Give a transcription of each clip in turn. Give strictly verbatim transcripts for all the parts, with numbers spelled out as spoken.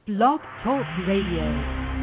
Blog Talk Radio.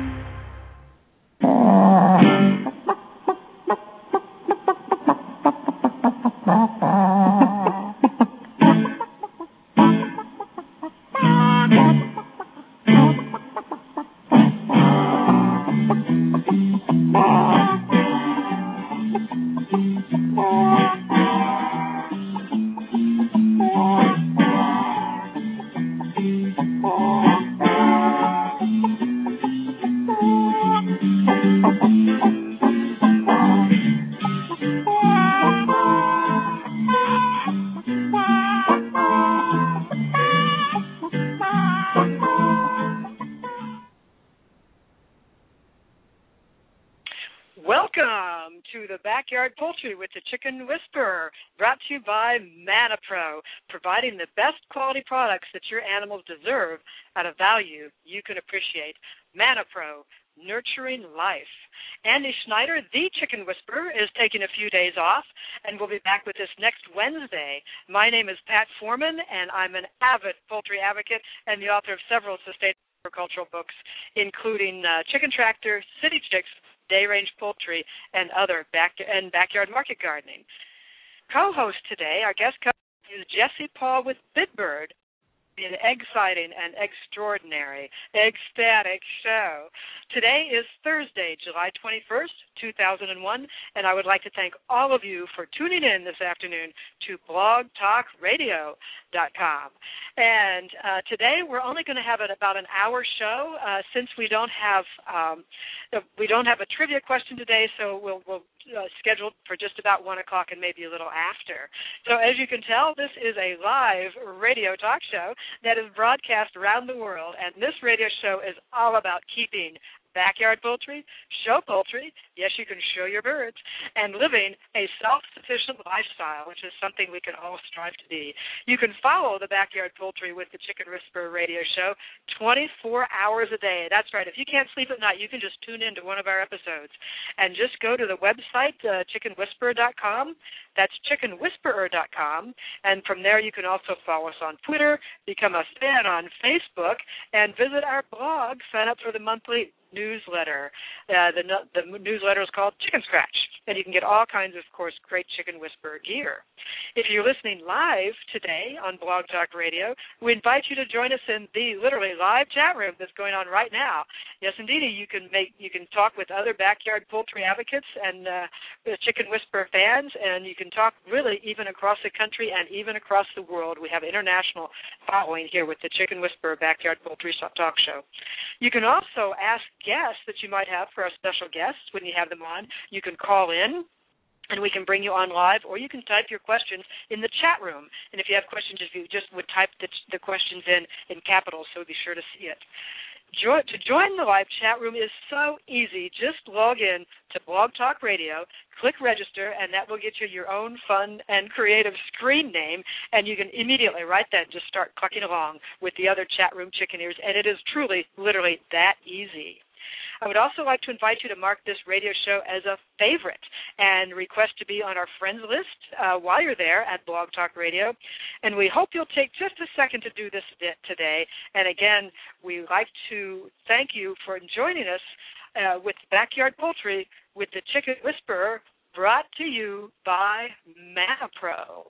With the Chicken Whisperer, brought to you by ManaPro, providing the best quality products that your animals deserve at a value you can appreciate. ManaPro, nurturing life. Andy Schneider, the Chicken Whisperer, is taking a few days off, and we'll be back with us next Wednesday. My name is Pat Foreman, and I'm an avid poultry advocate and the author of several sustainable agricultural books, including uh, Chicken Tractor, City Chicks, Day-Range Poultry, and other back and backyard market gardening. Co-host today, our guest co-host is Jesse Paul with Bidbird, an exciting and extraordinary, ecstatic show. Today is Thursday, July twenty-first, two thousand one, and I would like to thank all of you for tuning in this afternoon to blog talk radio dot com. And uh, today we're only going to have an, about an hour show uh, since we don't have um, we don't have a trivia question today, so we'll, we'll uh, schedule for just about one o'clock and maybe a little after. So as you can tell, this is a live radio talk show that is broadcast around the world, and this radio show is all about keeping backyard poultry, show poultry, yes, you can show your birds, and living a self-sufficient lifestyle, which is something we can all strive to be. You can follow the Backyard Poultry with the Chicken Whisperer radio show twenty-four hours a day. That's right. If you can't sleep at night, you can just tune in to one of our episodes. And just go to the website, uh, chicken whisperer dot com. That's chicken whisperer dot com. And from there, you can also follow us on Twitter, become a fan on Facebook, and visit our blog, sign up for the monthly newsletter. Uh, the, the newsletter is called Chicken Scratch, and you can get all kinds of, of course, great Chicken Whisperer gear. If you're listening live today on Blog Talk Radio, we invite you to join us in the literally live chat room that's going on right now. Yes, indeed, you can make you can talk with other backyard poultry advocates and uh, Chicken Whisperer fans, and you can talk really even across the country and even across the world. We have international following here with the Chicken Whisperer Backyard Poultry Talk Show. You can also ask guests that you might have for our special guests when you have them on. You can call in, and we can bring you on live, or you can type your questions in the chat room. And if you have questions, if you just would type the, the questions in, in capitals, so we'd be sure to see it. Jo- to join the live chat room is so easy. Just log in to Blog Talk Radio, click register, and that will get you your own fun and creative screen name, and you can immediately, right then, just start clucking along with the other chat room chickeneers, and it is truly, literally that easy. I would also like to invite you to mark this radio show as a favorite and request to be on our friends list uh, while you're there at Blog Talk Radio. And we hope you'll take just a second to do this bit today. And again, we'd like to thank you for joining us uh, with Backyard Poultry with the Chicken Whisperer, brought to you by ManaPro.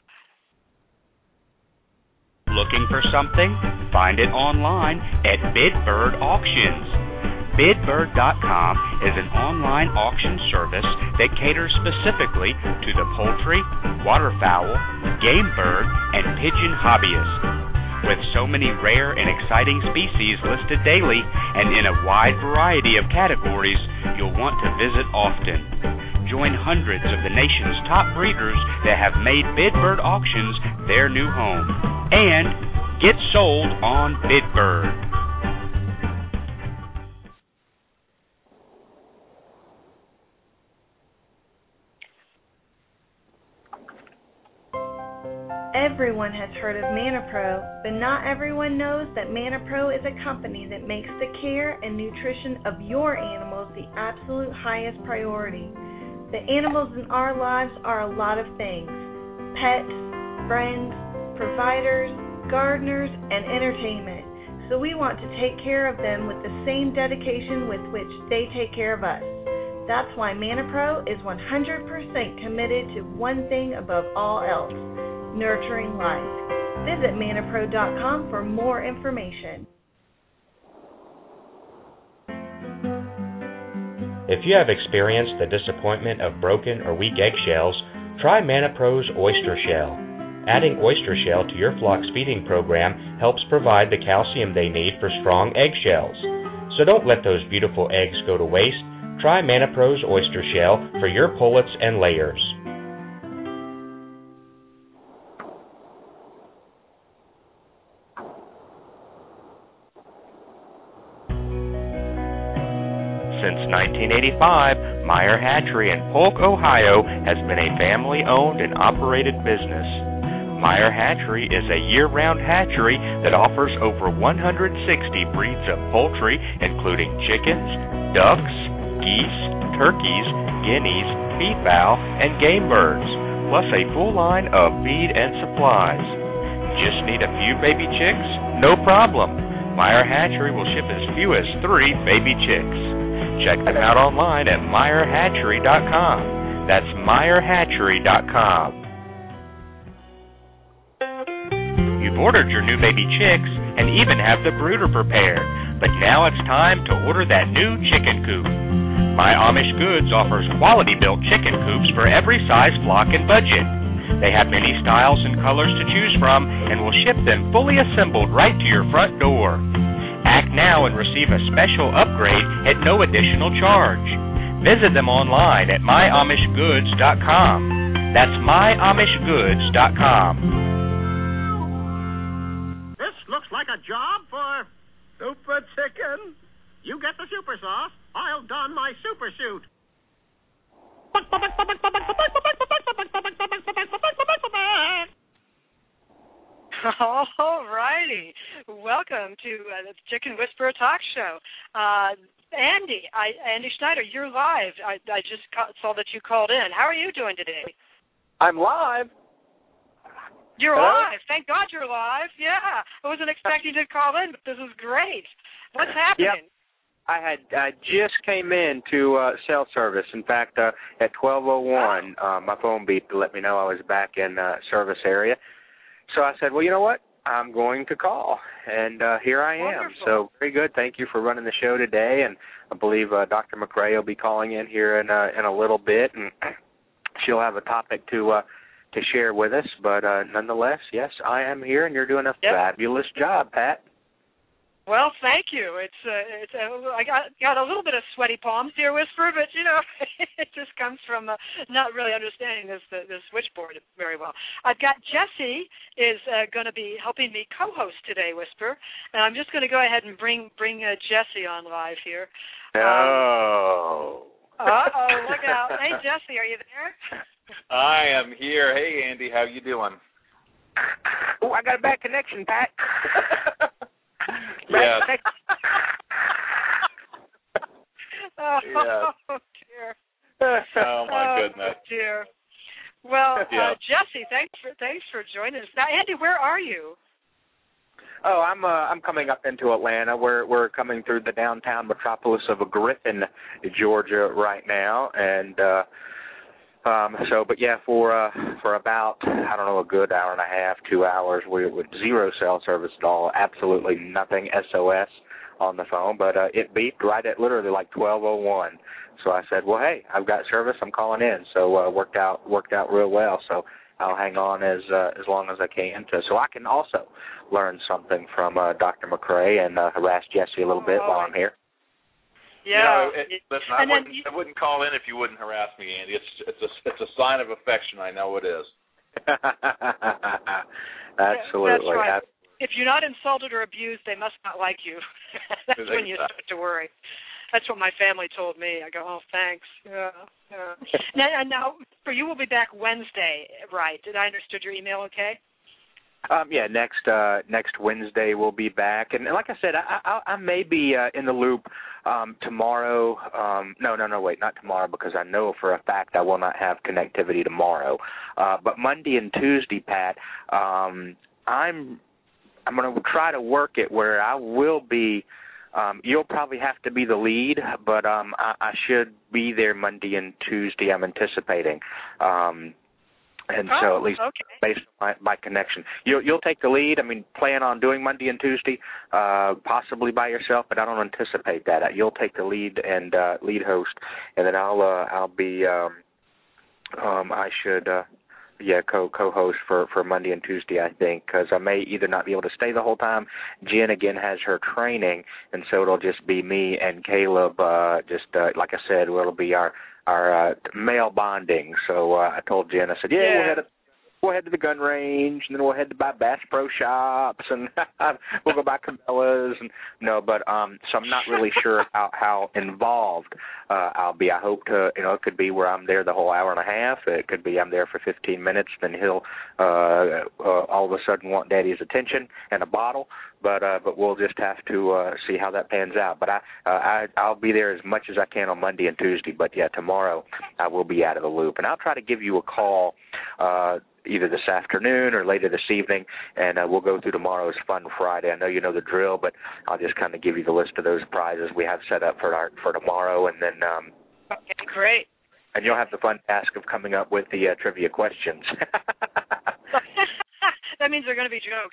Looking for something? Find it online at Bidbird Auctions. Bidbird dot com is an online auction service that caters specifically to the poultry, waterfowl, game bird, and pigeon hobbyists. With so many rare and exciting species listed daily and in a wide variety of categories, you'll want to visit often. Join hundreds of the nation's top breeders that have made Bidbird Auctions their new home. And get sold on Bidbird. Everyone has heard of ManaPro, but not everyone knows that ManaPro is a company that makes the care and nutrition of your animals the absolute highest priority. The animals in our lives are a lot of things: pets, friends, providers, gardeners, and entertainment. so we want to take care of them with the same dedication with which they take care of us. That's why ManaPro is one hundred percent committed to one thing above all else, nurturing life. Visit mana pro dot com for more information. If you have experienced the disappointment of broken or weak eggshells, try ManaPro's Oyster Shell. Adding oyster shell to your flock's feeding program helps provide the calcium they need for strong eggshells. So don't let those beautiful eggs go to waste. Try ManaPro's Oyster Shell for your pullets and layers. Since nineteen eighty-five, Meyer Hatchery in Polk, Ohio has been a family-owned and operated business. Meyer Hatchery is a year-round hatchery that offers over one hundred sixty breeds of poultry, including chickens, ducks, geese, turkeys, guineas, peafowl, and game birds, plus a full line of feed and supplies. Just need a few baby chicks? No problem. Meyer Hatchery will ship as few as three baby chicks. Check them out online at Meyer Hatchery dot com. That's Meyer Hatchery dot com. You've ordered your new baby chicks and even have the brooder prepared, but now it's time to order that new chicken coop. My Amish Goods offers quality-built chicken coops for every size, flock, and budget. They have many styles and colors to choose from and will ship them fully assembled right to your front door. Act now and receive a special upgrade at no additional charge. Visit them online at my amish goods dot com. That's my amish goods dot com. This looks like a job for Super Chicken. You get the super sauce, I'll don my super suit. All righty. Welcome to uh, the Chicken Whisperer Talk Show. Uh, Andy, I, Andy Schneider, you're live. I, I just ca- saw that you called in. How are you doing today? I'm live. You're Hello? live. Thank God you're live. Yeah. I wasn't expecting you to call in, but this is great. What's happening? Yep. I had I just came in to uh, cell service. In fact, uh, at twelve oh one, oh. uh, my phone beeped to let me know I was back in uh, service area. So I said, well, you know what? I'm going to call, and uh, here I am. Wonderful. So very good. Thank you for running the show today, and I believe uh, Doctor McRae will be calling in here in, uh, in a little bit, and she'll have a topic to uh, to share with us. But uh, nonetheless, yes, I am here, and you're doing a yep. fabulous job, Pat. Well, thank you. It's uh, it's uh, I got got a little bit of sweaty palms here, Whisper, but you know it just comes from uh, not really understanding this uh, this switchboard very well. I've got Jesse is uh, going to be helping me co-host today, Whisper, and I'm just going to go ahead and bring bring uh, Jesse on live here. Oh. Um, uh oh, look out! Hey, Jesse, are you there? I am here. Hey, Andy, how you doing? Oh, I got a bad connection, Pat. Yeah. oh, yeah. dear. Oh my oh, goodness. dear. Well, yeah. uh, Jesse, thanks for thanks for joining us. Now, Andy, where are you? Oh, I'm uh, I'm coming up into Atlanta. We're we're coming through the downtown metropolis of Griffin, Georgia, right now, and uh, um, so. But yeah, for uh, for about I don't know a good hour and a half, two hours, we with zero cell service at all, absolutely nothing, S O S on the phone. But uh, it beeped right at literally like twelve oh one. So I said, well, hey, I've got service. I'm calling in. So uh, worked out worked out real well. So I'll hang on as uh, as long as I can to, so I can also learn something from uh, Doctor McRae and uh, harass Jesse a little bit oh, while I'm here. Yeah. You know, it, listen, I and wouldn't, you, I wouldn't call in if you wouldn't harass me, Andy. It's it's a it's a sign of affection. I know it is. Absolutely. That's right. Absolutely. If you're not insulted or abused, they must not like you. That's when you start to worry. That's what my family told me. I go, oh, thanks. Yeah, yeah. now, and now, for you, will be back Wednesday, right? Did I understood your email okay? Um, yeah, next uh, next Wednesday we'll be back, and, and like I said, I, I, I may be uh, in the loop um, tomorrow. Um, no, no, no, wait, not tomorrow, because I know for a fact I will not have connectivity tomorrow. Uh, but Monday and Tuesday, Pat, um, I'm. I'm going to try to work it where I will be. Um, you'll probably have to be the lead, but um, I, I should be there Monday and Tuesday. I'm anticipating, um, and oh, so at least okay. based on my, my connection, you'll you'll take the lead. I mean, plan on doing Monday and Tuesday, uh, possibly by yourself, but I don't anticipate that. You'll take the lead and uh, lead host, and then I'll uh, I'll be um, um, I should. Uh, Yeah, co co-host for, for Monday and Tuesday, I think, because I may either not be able to stay the whole time. Jen again has her training, and so it'll just be me and Caleb. Uh, just uh, like I said, it'll be our our uh, male bonding. So uh, I told Jen, I said, yeah, yeah. we'll head up. We'll head to the gun range, and then we'll head to buy Bass Pro Shops, and we'll go buy Cabela's. And no, but um, so I'm not really sure how how involved uh, I'll be. I hope to, you know, it could be where I'm there the whole hour and a half. It could be I'm there for fifteen minutes, then he'll uh, uh, all of a sudden want Daddy's attention and a bottle. But uh, but we'll just have to uh, see how that pans out. But I, uh, I I'll be there as much as I can on Monday and Tuesday. But yeah, tomorrow I will be out of the loop, and I'll try to give you a call. Uh, either this afternoon or later this evening, and uh, we'll go through tomorrow's Fun Friday. I know you know the drill, but I'll just kind of give you the list of those prizes we have set up for our, for tomorrow, and then um, okay, great. And you'll have the fun task of coming up with the uh, trivia questions. That means they're going to be jokes.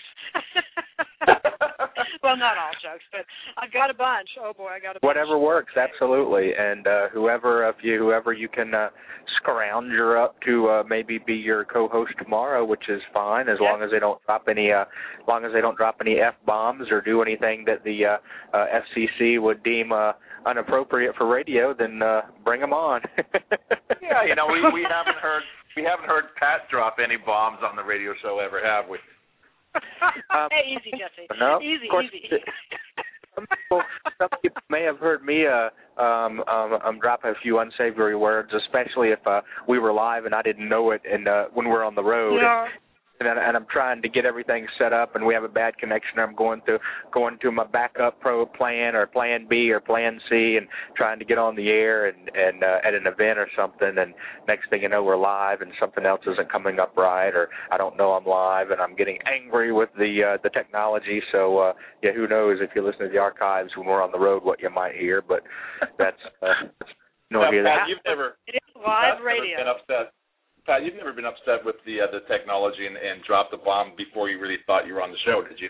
Well, not all jokes, but I've got a bunch. Oh boy, I got a bunch. Whatever works, absolutely. And uh, whoever of you, whoever you can uh, scrounger up to uh, maybe be your co-host tomorrow, which is fine, as yep. long as they don't drop any, uh, as long as they don't drop any f bombs or do anything that the uh, uh, F C C would deem uh, inappropriate for radio. Then uh, bring them on. Yeah, you know, we, we haven't heard we haven't heard Pat drop any bombs on the radio show ever, have we? Um, hey, easy, Jesse. No, easy, course, easy. Some people, some people may have heard me uh, um, um, um, drop a few unsavory words, especially if uh, we were live and I didn't know it, and uh, when we're on the road. Yeah. And, and, and I'm trying to get everything set up, and we have a bad connection. I'm going to going to my backup pro plan or plan B or plan C, and trying to get on the air and and uh, at an event or something. And next thing you know, we're live, and something else isn't coming up right, or I don't know I'm live, and I'm getting angry with the uh, the technology. So uh, yeah, who knows if you listen to the archives when we're on the road, what you might hear. But that's uh, no now, hear Pat, that. You've never it is live radio. Been upset. Pat, you've never been upset with the uh, the technology and, and dropped the bomb before you really thought you were on the show, did you?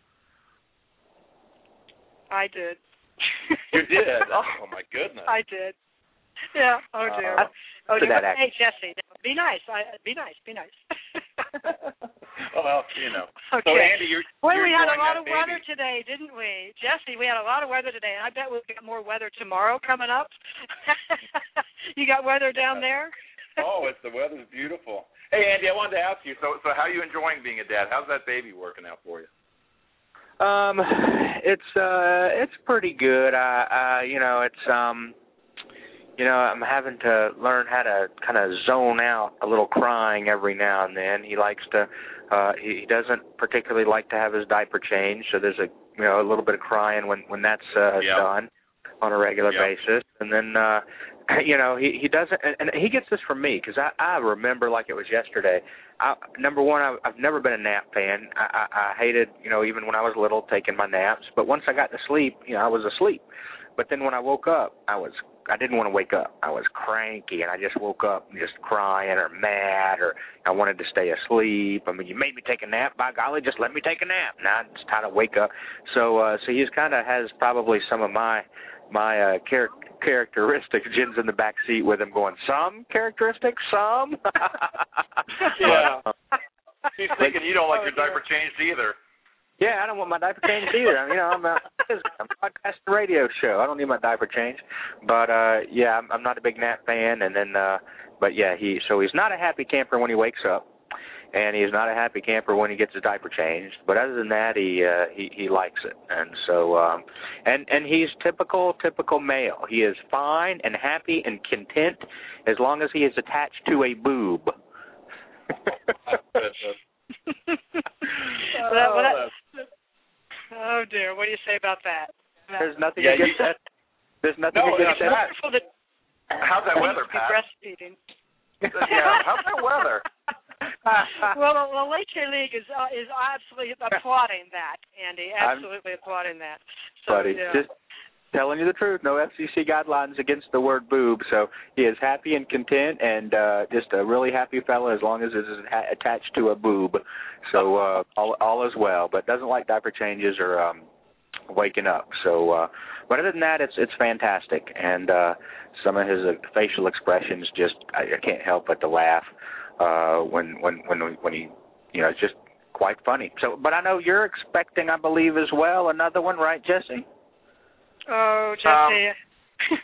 I did. You did? Oh, my goodness. I did. Yeah. Oh, dear. Uh, oh, dear. That Hey, Jesse, be nice. I, be nice. Be nice. Well, you know. Okay. So, Andy, you're, Boy, you're we had a lot of baby. weather today, didn't we? Jesse, we had a lot of weather today, and I bet we'll get more weather tomorrow coming up. You got weather down there? Oh, it's the weather's beautiful. Hey, Andy, I wanted to ask you, so so how are you enjoying being a dad? How's that baby working out for you? Um, it's uh, it's pretty good. I, I, you know, it's um, you know, I'm having to learn how to kind of zone out a little crying every now and then. He likes to, uh, he, he doesn't particularly like to have his diaper changed, so there's a, you know, a little bit of crying when when that's uh, yep. done on a regular yep. basis, and then. uh You know, he he doesn't, and, and he gets this from me because I, I remember like it was yesterday. I, number one, I, I've never been a nap fan. I, I, I hated, you know, even when I was little, taking my naps. But once I got to sleep, you know, I was asleep. But then when I woke up, I was I didn't want to wake up. I was cranky, and I just woke up just crying or mad, or I wanted to stay asleep. I mean, you made me take a nap. By golly, just let me take a nap. Now it's time to wake up. So, uh, so he's kind of has probably some of my my uh, character. characteristics. Jen's in the back seat with him going, some characteristics, some? Yeah. He's thinking you don't like your diaper changed either. Yeah, I don't want my diaper changed either. I mean, you know, I'm a, I'm a podcast radio show. I don't need my diaper changed. But, uh, yeah, I'm, I'm not a big nap fan. And then, uh, but, yeah, he so he's not a happy camper when he wakes up. And he's not a happy camper when he gets his diaper changed. But other than that, he uh, he, he likes it. And so, um, and and he's typical, typical male. He is fine and happy and content as long as he is attached to a boob. well, well, that, oh dear, what do you say about that? There's nothing yeah, against you, that. There's nothing no, against yeah, that. Wonderful that how's that weather, Pat? breastfeeding. Yeah, how's that weather? well, the, the Leyte League is uh, is absolutely applauding that, Andy. Absolutely I'm, applauding that. So, buddy, yeah. just telling you the truth. No F C C guidelines against the word boob, so he is happy and content, and uh, just a really happy fella as long as it is ha- attached to a boob. So uh, all all is well, but doesn't like diaper changes or um, waking up. So, uh, but other than that, it's it's fantastic, and uh, some of his uh, facial expressions just I, I can't help but to laugh uh, when when when when he you know it's just quite funny. So, but I know you're expecting, I believe, as well another one, right, Jesse? Oh, Jesse. Um,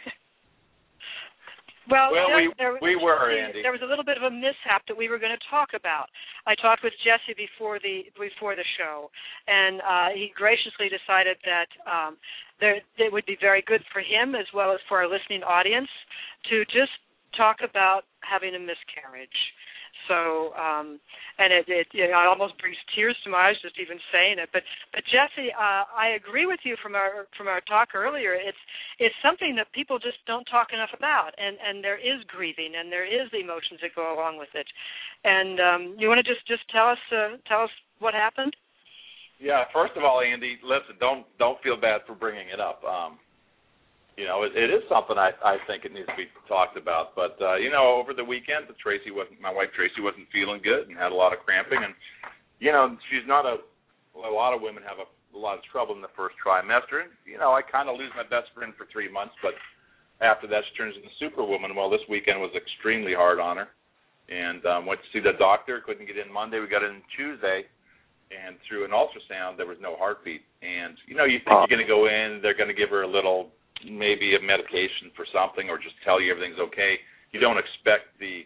well, well Jesse, we, there, we were, Andy. There was a little bit of a mishap that we were going to talk about. I talked with Jesse before the before the show, and uh, he graciously decided that um, there, it would be very good for him as well as for our listening audience to just talk about having a miscarriage. So, um, and it, it, you know, it almost brings tears to my eyes just even saying it. But, but Jesse, uh, I agree with you from our from our talk earlier. It's it's something that people just don't talk enough about, and, and there is grieving, and there is the emotions that go along with it. And um, you want to just, just tell us uh, tell us what happened? Yeah. First of all, Andy, listen, don't don't feel bad for bringing it up. Um, You know, it, it is something I, I think it needs to be talked about. But, uh, you know, over the weekend, Tracy wasn't, my wife Tracy wasn't feeling good and had a lot of cramping. And, you know, she's not a, a lot of women have a, a lot of trouble in the first trimester. And, you know, I kind of lose my best friend for three months. But after that, she turns into Superwoman. Well, this weekend was extremely hard on her. And um, went to see the doctor, couldn't get in Monday. We got in Tuesday. And through an ultrasound, there was no heartbeat. And, you know, you think you're going to go in, they're going to give her a little, maybe a medication for something or just tell you everything's okay. You don't expect the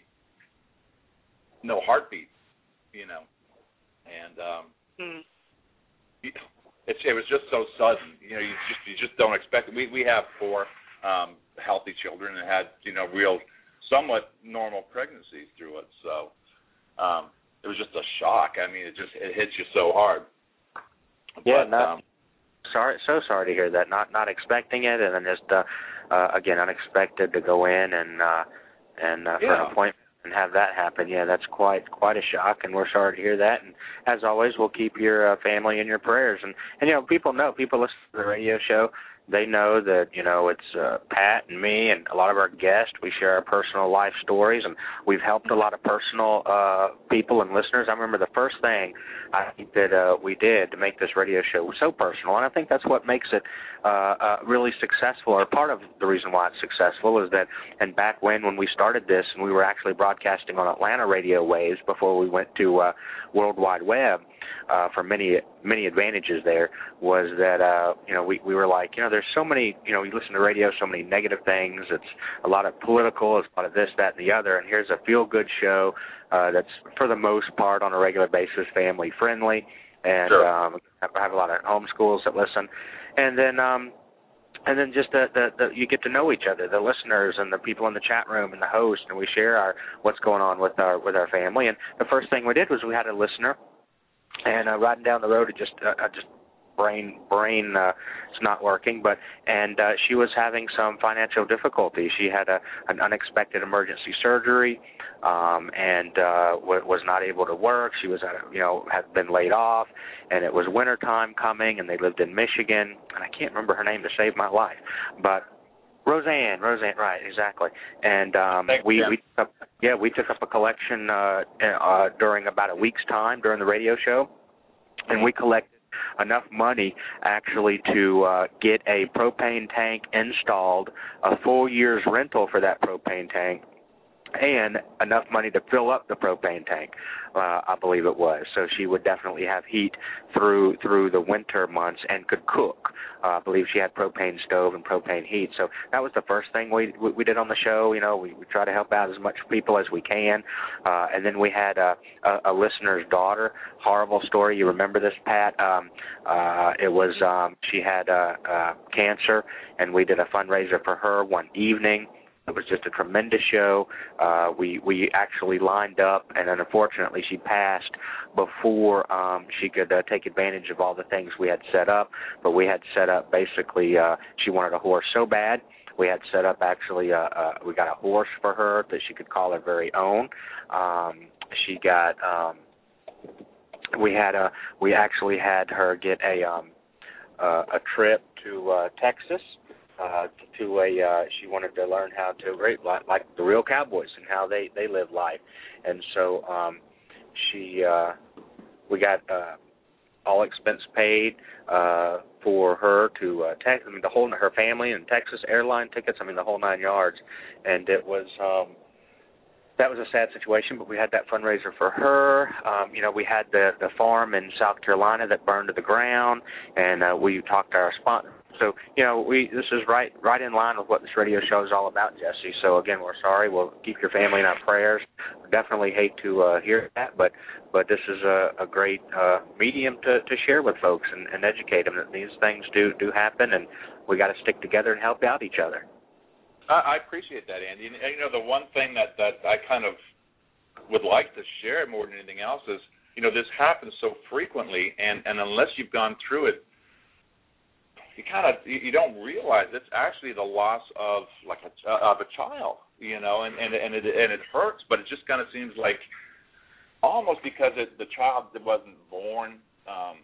no heartbeat, you know. And um, mm. it's, it was just so sudden. You know, you just you just don't expect it. We, we have four um, healthy children and had, you know, real somewhat normal pregnancies through it. So um, it was just a shock. I mean, it just it hits you so hard. Yeah, but, no. um, Sorry, so sorry to hear that. Not not expecting it, and then just uh, uh, again unexpected to go in and uh, and uh, yeah. for an appointment and have that happen. Yeah, that's quite quite a shock, and we're sorry to hear that. And as always, we'll keep your uh, family in your prayers. And and you know, people know, people listen to the radio show. They know that, you know, it's uh, Pat and me and a lot of our guests. We share our personal life stories, and we've helped a lot of personal uh, people and listeners. I remember the first thing I think that uh, we did to make this radio show so personal, and I think that's what makes it uh, uh, really successful, or part of the reason why it's successful is that, and back when, when we started this, and we were actually broadcasting on Atlanta radio waves before we went to uh, World Wide Web, uh, for many, many advantages there, was that, uh, you know, we, we were like, you know, there's so many, you know, you listen to radio, so many negative things. It's a lot of political, it's a lot of this, that, and the other. And here's a feel-good show uh, that's, for the most part, on a regular basis, family-friendly. And sure. um, I have a lot of homeschools that listen. And then um, and then just the, the, the you get to know each other, the listeners and the people in the chat room and the host, and we share our what's going on with our with our family. And the first thing we did was we had a listener, and uh, riding down the road, it just uh, just brain brain uh, it's not working, but and uh, she was having some financial difficulty. She had a an unexpected emergency surgery, um, and uh, w- was not able to work. She was at a, you know had been laid off, and it was wintertime coming, and they lived in Michigan, and I can't remember her name to save my life, but Roseanne, Roseanne, right, exactly. And um, Thanks, we, Jim. we took up, yeah, we took up a collection uh, uh, during about a week's time during the radio show, and we collected enough money actually to uh, get a propane tank installed, a full year's rental for that propane tank, and enough money to fill up the propane tank, uh, I believe it was. So she would definitely have heat through through the winter months and could cook. Uh, I believe she had propane stove and propane heat. So that was the first thing we we, we did on the show. You know, we, we try to help out as much people as we can. Uh, and then we had a, a, a listener's daughter. Horrible story. You remember this, Pat? Um, uh, it was um, she had uh, uh, cancer, and we did a fundraiser for her one evening. It was just a tremendous show. Uh, we we actually lined up, and then unfortunately she passed before um, she could uh, take advantage of all the things we had set up. But we had set up basically, uh, she wanted a horse so bad. We had set up actually, uh, uh, we got a horse for her that she could call her very own. Um, she got um, we had a we actually had her get a um, uh, a trip to uh, Texas. Uh, to a, uh, she wanted to learn how to rate like, like the real cowboys and how they, they live life, and so um, she, uh, we got uh, all expense paid uh, for her to uh, Texas. I mean, the whole her family and Texas airline tickets. I mean, the whole nine yards, and it was. Um, That was a sad situation, but we had that fundraiser for her. Um, you know, we had the, the farm in South Carolina that burned to the ground, and uh, we talked to our sponsor. So, you know, we this is right right in line with what this radio show is all about, Jesse. So, again, we're sorry. We'll keep your family in our prayers. We definitely hate to uh, hear that, but but this is a, a great uh, medium to, to share with folks and, and educate them that these things do, do happen, and we got to stick together and help out each other. I appreciate that, Andy. And, you know, the one thing that, that I kind of would like to share more than anything else is, you know, this happens so frequently, and, and unless you've gone through it, you kind of you, you don't realize it's actually the loss of like a, of a child, you know, and and and it and it hurts, but it just kind of seems like almost because it, the child wasn't born. Um,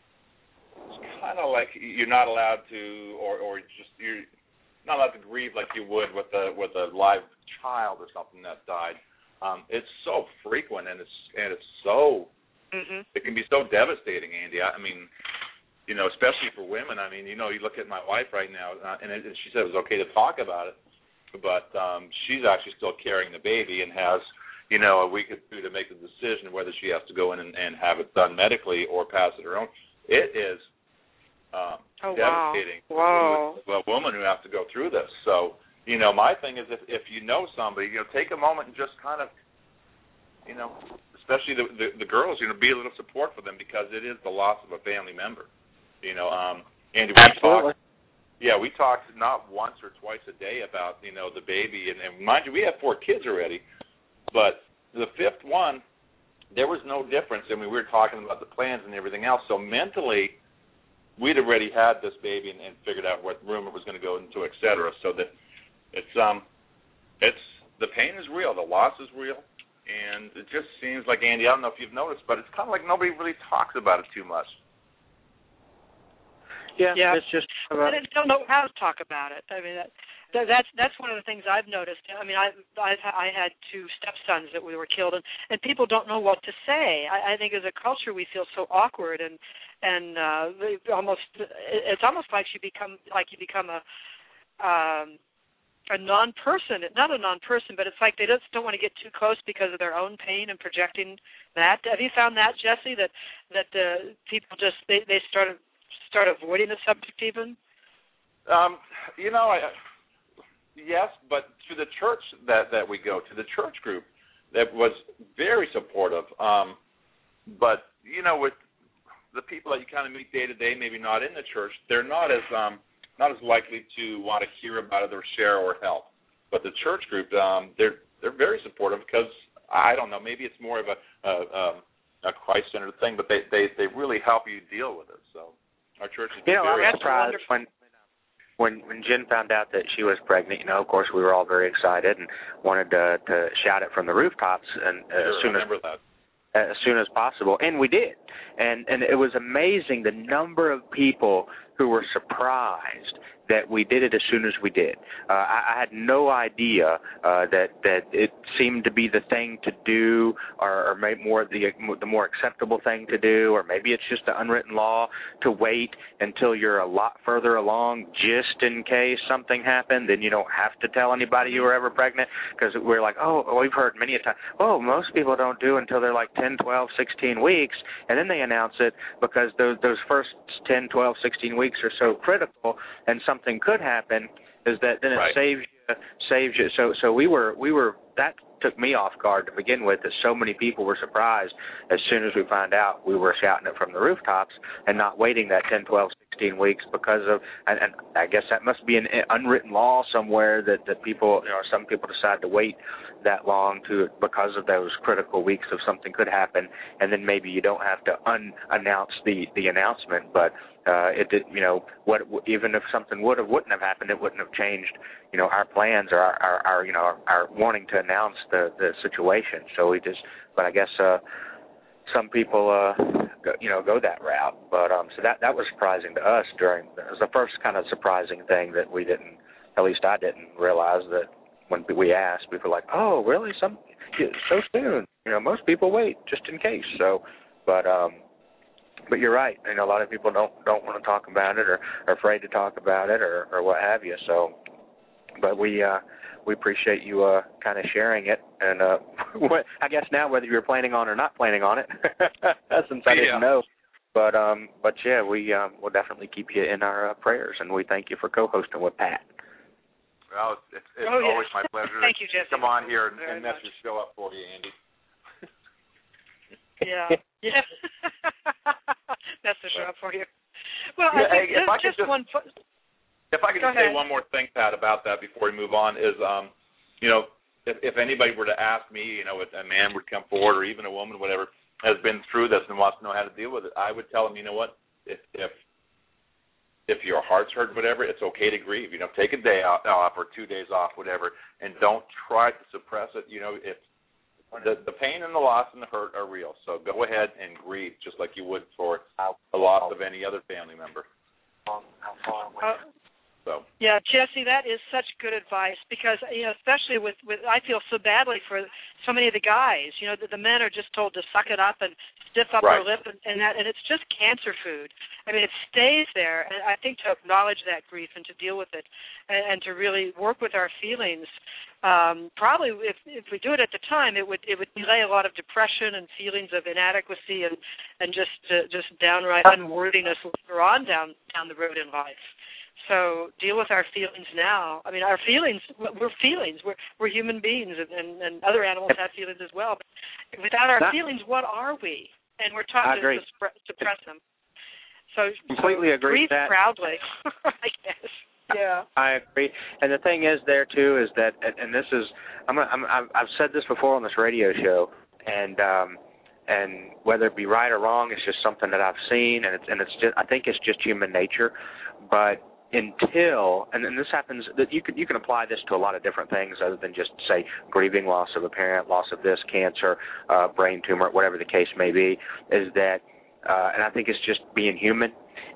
it's kind of like you're not allowed to, or or just you're not allowed to grieve like you would with a with a live child or something that died. Um, it's so frequent, and it's and it's so mm-hmm. it can be so devastating, Andy. I, I mean, you know, especially for women. I mean, you know, you look at my wife right now, uh, and it, she said it was okay to talk about it, but um, she's actually still carrying the baby and has, you know, a week or two to make the decision whether she has to go in and, and have it done medically or pass it her own. It is. Um, oh, devastating wow. Wow. a woman who has to go through this. So, you know, my thing is if, if you know somebody, you know, take a moment and just kind of, you know, especially the, the, the girls, you know, be a little support for them because it is the loss of a family member. You know, um, Andy, we Absolutely. talked, yeah, we talked not once or twice a day about, you know, the baby. And, and mind you, we have four kids already, but the fifth one, there was no difference. I mean, we were talking about the plans and everything else. So mentally, we'd already had this baby and, and figured out what room it was going to go into, et cetera. So that it's um, it's the pain is real, the loss is real, and it just seems like, Andy, I don't know if you've noticed, but it's kind of like nobody really talks about it too much. Yeah, yeah. it's just. Uh, I don't know how to talk about it. I mean, that, that, that's that's one of the things I've noticed. I mean, I I've, I had two stepsons that we were killed, and, and people don't know what to say. I, I think as a culture we feel so awkward, and and uh, almost it's almost like you become like you become a um, a non-person, not a non-person, but it's like they just don't want to get too close because of their own pain and projecting that. Have you found that, Jesse? That that uh, people just they they start. start avoiding the subject even? Um, you know, I, yes, but to the church that, that we go to, the church group that was very supportive. Um, but, you know, with the people that you kind of meet day to day, maybe not in the church, they're not as um, not as likely to want to hear about it or share or help. But the church group, um, they're they're very supportive because, I don't know, maybe it's more of a, a, a Christ-centered thing, but they, they, they really help you deal with it, so. Our church is you know, very I was surprised when, when when Jen found out that she was pregnant. You know, of course, we were all very excited and wanted to, to shout it from the rooftops, and uh, sure, as soon as that. as soon as possible, and we did. And and it was amazing the number of people who were surprised that we did it as soon as we did. Uh, I, I had no idea uh, that that it seemed to be the thing to do, or, or maybe more the the more acceptable thing to do, or maybe it's just the unwritten law to wait until you're a lot further along, just in case something happened. Then you don't have to tell anybody you were ever pregnant, because we're like, oh, we've heard many a time, oh, most people don't do until they're like ten, twelve, sixteen weeks, and then they announce it because those those first ten, twelve, sixteen weeks are so critical, and something could happen, is that then it right. saves you, saves you. So so we were we were that took me off guard to begin with, that so many people were surprised as soon as we found out we were shouting it from the rooftops and not waiting that ten, twelve, sixteen weeks because of, and, and I guess that must be an unwritten law somewhere that, that people, you know, some people decide to wait that long to because of those critical weeks of something could happen, and then maybe you don't have to unannounce the, the announcement, but uh, it did, you know, what even if something would have wouldn't have happened, it wouldn't have changed, you know, our plans or our, our, our you know, our, our wanting to announce the, the situation. So we just but I guess uh, some people, uh, go, you know, go that route. But um, so that that was surprising to us. During it was the first kind of surprising thing that we didn't, at least I didn't realize that when we asked, we were like, oh, really? Some so soon? You know, most people wait just in case. So, but um, but you're right. You know, a lot of people don't don't want to talk about it or are afraid to talk about it or or what have you. So, but we. Uh, We appreciate you uh, kind of sharing it, and uh, I guess now whether you're planning on or not planning on it, since I didn't yeah. know. But um, but yeah, we um, will definitely keep you in our uh, prayers, and we thank you for co-hosting with Pat. Well, it's, it's, it's oh, always yeah. my pleasure Thank to you, Jesse. come on here and, and mess much. your show up for you, Andy. Yeah, yeah. That's the show up for you. Well, yeah, I think hey, if I just, just one. If I could Go just say ahead. one more thing, Pat, about that before we move on is, um, you know, if, if anybody were to ask me, you know, if a man would come forward or even a woman, whatever, has been through this and wants to know how to deal with it, I would tell them, you know what, if if if your heart's hurt, whatever, it's okay to grieve. You know, take a day off, off or two days off, whatever, and don't try to suppress it. You know, if the the pain and the loss and the hurt are real, so go ahead and grieve just like you would for the loss of any other family member. Uh, So. Yeah, Jesse, that is such good advice because, you know, especially with, with I feel so badly for so many of the guys. You know, the, the men are just told to suck it up and stiff up right. their lip, and, and that, and it's just cancer food. I mean, it stays there, and I think to acknowledge that grief and to deal with it, and, and to really work with our feelings. Um, probably, if if we do it at the time, it would it would delay a lot of depression and feelings of inadequacy and and just uh, just downright unworthiness later on down down the road in life. So deal with our feelings now. I mean, our feelings, we're feelings. We're we're human beings, and, and, and other animals have feelings as well. But without our That, feelings, what are we? And we're taught to, to suppress, suppress them. So completely so agree breathe with that. proudly, I guess. Yeah. I agree. And the thing is there, too, is that, and this is, I'm, I'm, I've said this before on this radio show, and um, and whether it be right or wrong, it's just something that I've seen, and it's, and it's just, I think it's just human nature. But until, and, and this happens, that you can you can apply this to a lot of different things other than just say grieving loss of a parent, loss of this, cancer, uh, brain tumor, whatever the case may be, is that, uh, and I think it's just being human.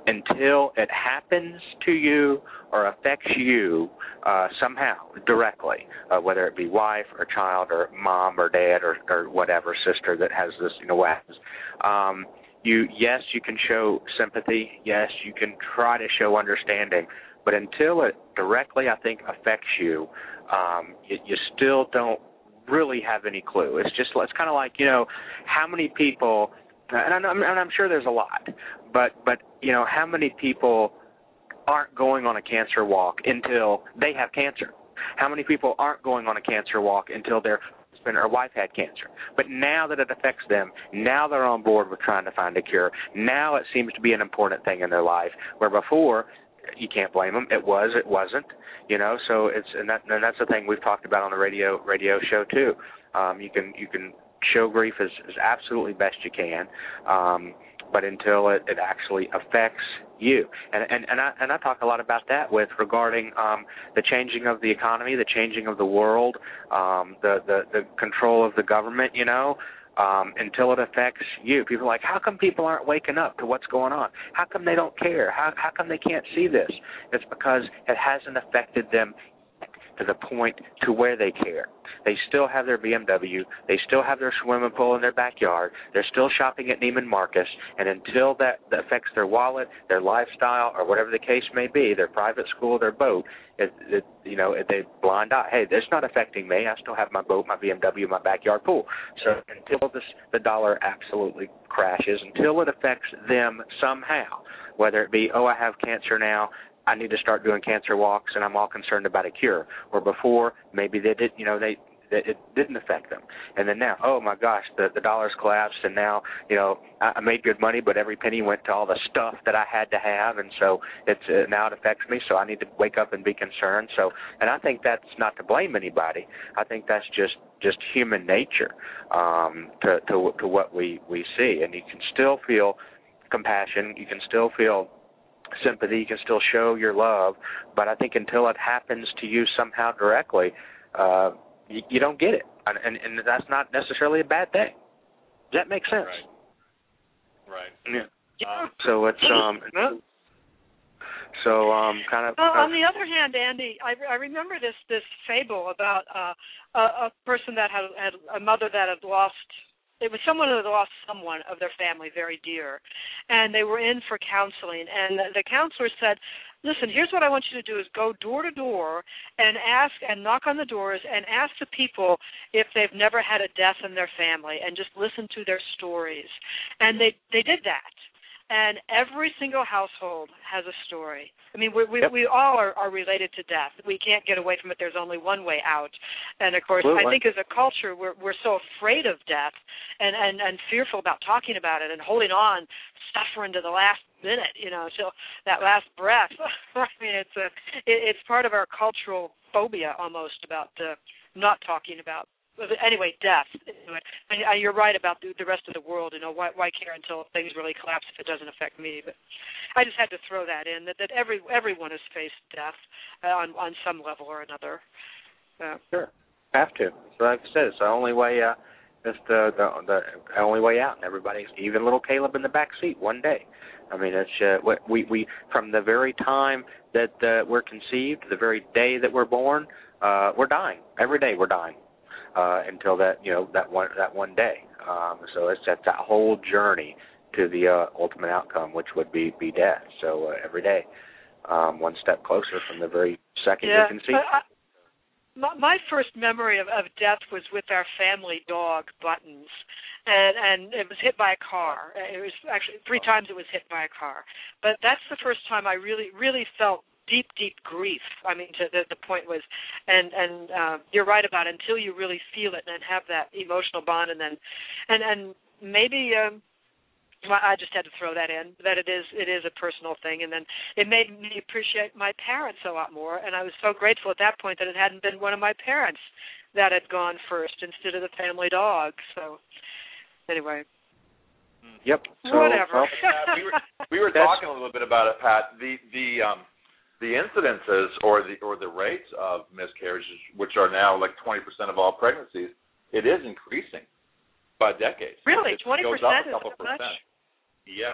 Until it happens to you or affects you uh, somehow directly, uh, whether it be wife or child or mom or dad or, or whatever, sister that has this, you know, what happens. Um, you, yes, you can show sympathy. Yes, you can try to show understanding. But until it directly, I think, affects you, um, you, you still don't really have any clue. It's just, it's kind of like, you know, how many people, and I'm, and I'm sure there's a lot, but, but you know, how many people aren't going on a cancer walk until they have cancer? How many people aren't going on a cancer walk until their husband or wife had cancer? But now that it affects them, now they're on board with trying to find a cure. Now it seems to be an important thing in their life, where before, you can't blame them. It was, it wasn't, you know. So it's, and that, and that's the thing we've talked about on the radio radio show too. Um, you can you can show grief as, as absolutely best you can, um, but until it, it actually affects you. And and and I and I talk a lot about that with regarding um, the changing of the economy, the changing of the world, um, the, the the control of the government, you know. Um, until it affects you. People are like, how come people aren't waking up to what's going on? How come they don't care? How how come they can't see this? It's because it hasn't affected them to the point to where they care. They still have their B M W. They still have their swimming pool in their backyard. They're still shopping at Neiman Marcus. And until that, that affects their wallet, their lifestyle, or whatever the case may be, their private school, their boat, it, it, you know, they blind eye. Hey, it's not affecting me. I still have my boat, my B M W, my backyard pool. So until this, the dollar absolutely crashes, until it affects them somehow, whether it be, oh, I have cancer now, I need to start doing cancer walks, and I'm all concerned about a cure. Or before, maybe they did, you know, they, they it didn't affect them, and then now, oh my gosh, the the dollar's collapsed, and now, you know, I, I made good money, but every penny went to all the stuff that I had to have, and so it's uh, now it affects me. So I need to wake up and be concerned. So, and I think that's not to blame anybody. I think that's just just human nature um, to to to what we we see, and you can still feel compassion. You can still feel sympathy, you can still show your love, but I think until it happens to you somehow directly, uh, you, you don't get it, and, and, and that's not necessarily a bad thing. Does that make sense? Right. Right. Yeah. Yeah. So it's um. So um, kind of. Well, uh, on the other hand, Andy, I, I remember this this fable about uh, a, a person that had, had a mother that had lost. It was someone who had lost someone of their family very dear, and they were in for counseling. And the, the counselor said, "Listen, here's what I want you to do: is go door to door and ask and knock on the doors and ask the people if they've never had a death in their family, and just listen to their stories." And they they did that. And every single household has a story. I mean, we we, yep. we all are, are related to death. We can't get away from it. There's only one way out. And, of course, Absolutely. I think as a culture, we're we're so afraid of death and, and, and fearful about talking about it and holding on, suffering to the last minute, you know, till that last breath. I mean, it's a it, it's part of our cultural phobia almost about uh, not talking about. Anyway, death. And you're right about the rest of the world. You know, why, why care until things really collapse if it doesn't affect me? But I just had to throw that in, that, that every everyone has faced death uh, on on some level or another. Uh, sure, have to. So like I said, it's the only way. Uh, it's the, the the only way out. And everybody's, even little Caleb in the back seat one day. I mean, it's uh, we we from the very time that uh, we're conceived, the very day that we're born, uh, we're dying. Every day we're dying. Uh, until that, you know, that one that one day. Um, so it's that, that whole journey to the uh, ultimate outcome, which would be, be death. So uh, every day, um, one step closer from the very second yeah, you can see. I, my, my first memory of, of death was with our family dog, Buttons, and and it was hit by a car. It was actually three times it was hit by a car. But that's the first time I really, really felt deep, deep grief. I mean, to the, the point was, and and uh, you're right about it, until you really feel it and have that emotional bond, and then, and and maybe um, well, I just had to throw that in, that it is it is a personal thing, and then it made me appreciate my parents a lot more, and I was so grateful at that point that it hadn't been one of my parents that had gone first instead of the family dog. So, anyway. Yep. So, Whatever. Well, Pat, we were we were talking a little bit about it, Pat. The the um. The incidences or the or the rates of miscarriages, which are now like twenty percent of all pregnancies, it is increasing by decades. Really, twenty percent is a couple percent. Much? Yes,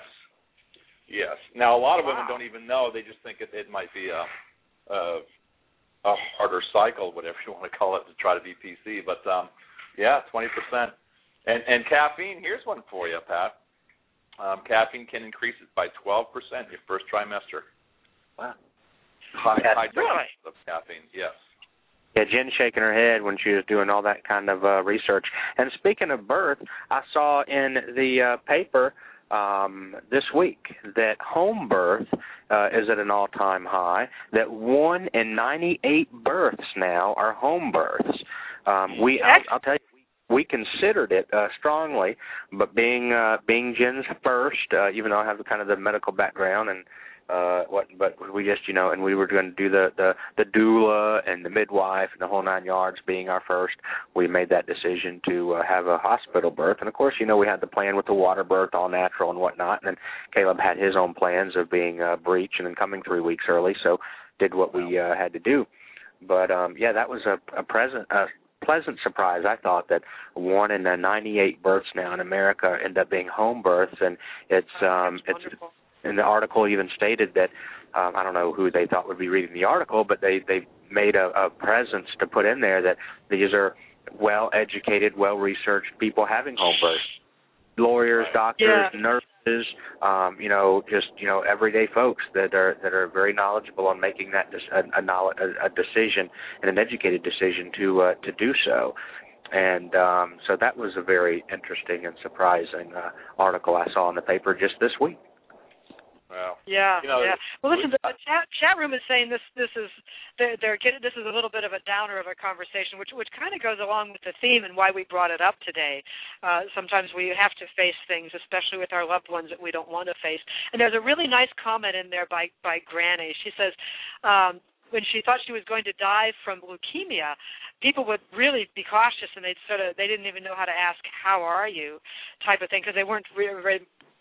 yes. Now a lot of wow. women don't even know; they just think it, it might be a, a a harder cycle, whatever you want to call it, to try to be P C. But um, yeah, twenty percent. And and caffeine. Here's one for you, Pat. Um, caffeine can increase it by twelve percent your first trimester. Wow. High, high doses really? of caffeine, yes. Yeah, Jen's shaking her head when she was doing all that kind of uh, research. And speaking of birth, I saw in the uh, paper um, this week that home birth uh, is at an all-time high, that one in ninety-eight births now are home births. Um, we, I'll, I'll tell you, we considered it uh, strongly, but being uh, being Jen's first, uh, even though I have kind of the medical background and Uh, what? But we just, you know, and we were going to do the, the, the doula and the midwife and the whole nine yards. Being our first, we made that decision to uh, have a hospital birth. And, of course, you know, we had the plan with the water birth, all natural and whatnot. And then Caleb had his own plans of being uh, breech and then coming three weeks early, so did what we uh, had to do. But, um, yeah, that was a, a present a pleasant surprise. I thought that one in the ninety-eight births now in America end up being home births, and it's um, it's. Wonderful. And the article even stated that, um, I don't know who they thought would be reading the article, but they, they made a, a presence to put in there that these are well-educated, well-researched people having home births. Lawyers, doctors, yeah. nurses, um, you know, just, you know, everyday folks that are that are very knowledgeable on making that a, a, a decision and an educated decision to uh, to do so. And um, so that was a very interesting and surprising uh, article I saw in the paper just this week. Well, yeah, you know, yeah. Well, listen, the chat, chat room is saying this. This is they're, they're getting. This is a little bit of a downer of a conversation, which which kind of goes along with the theme and why we brought it up today. Uh, sometimes we have to face things, especially with our loved ones, that we don't want to face. And there's a really nice comment in there by by Granny. She says, um, when she thought she was going to die from leukemia, people would really be cautious, and they'd sort of they didn't even know how to ask "How are you?" type of thing, because they weren't really, really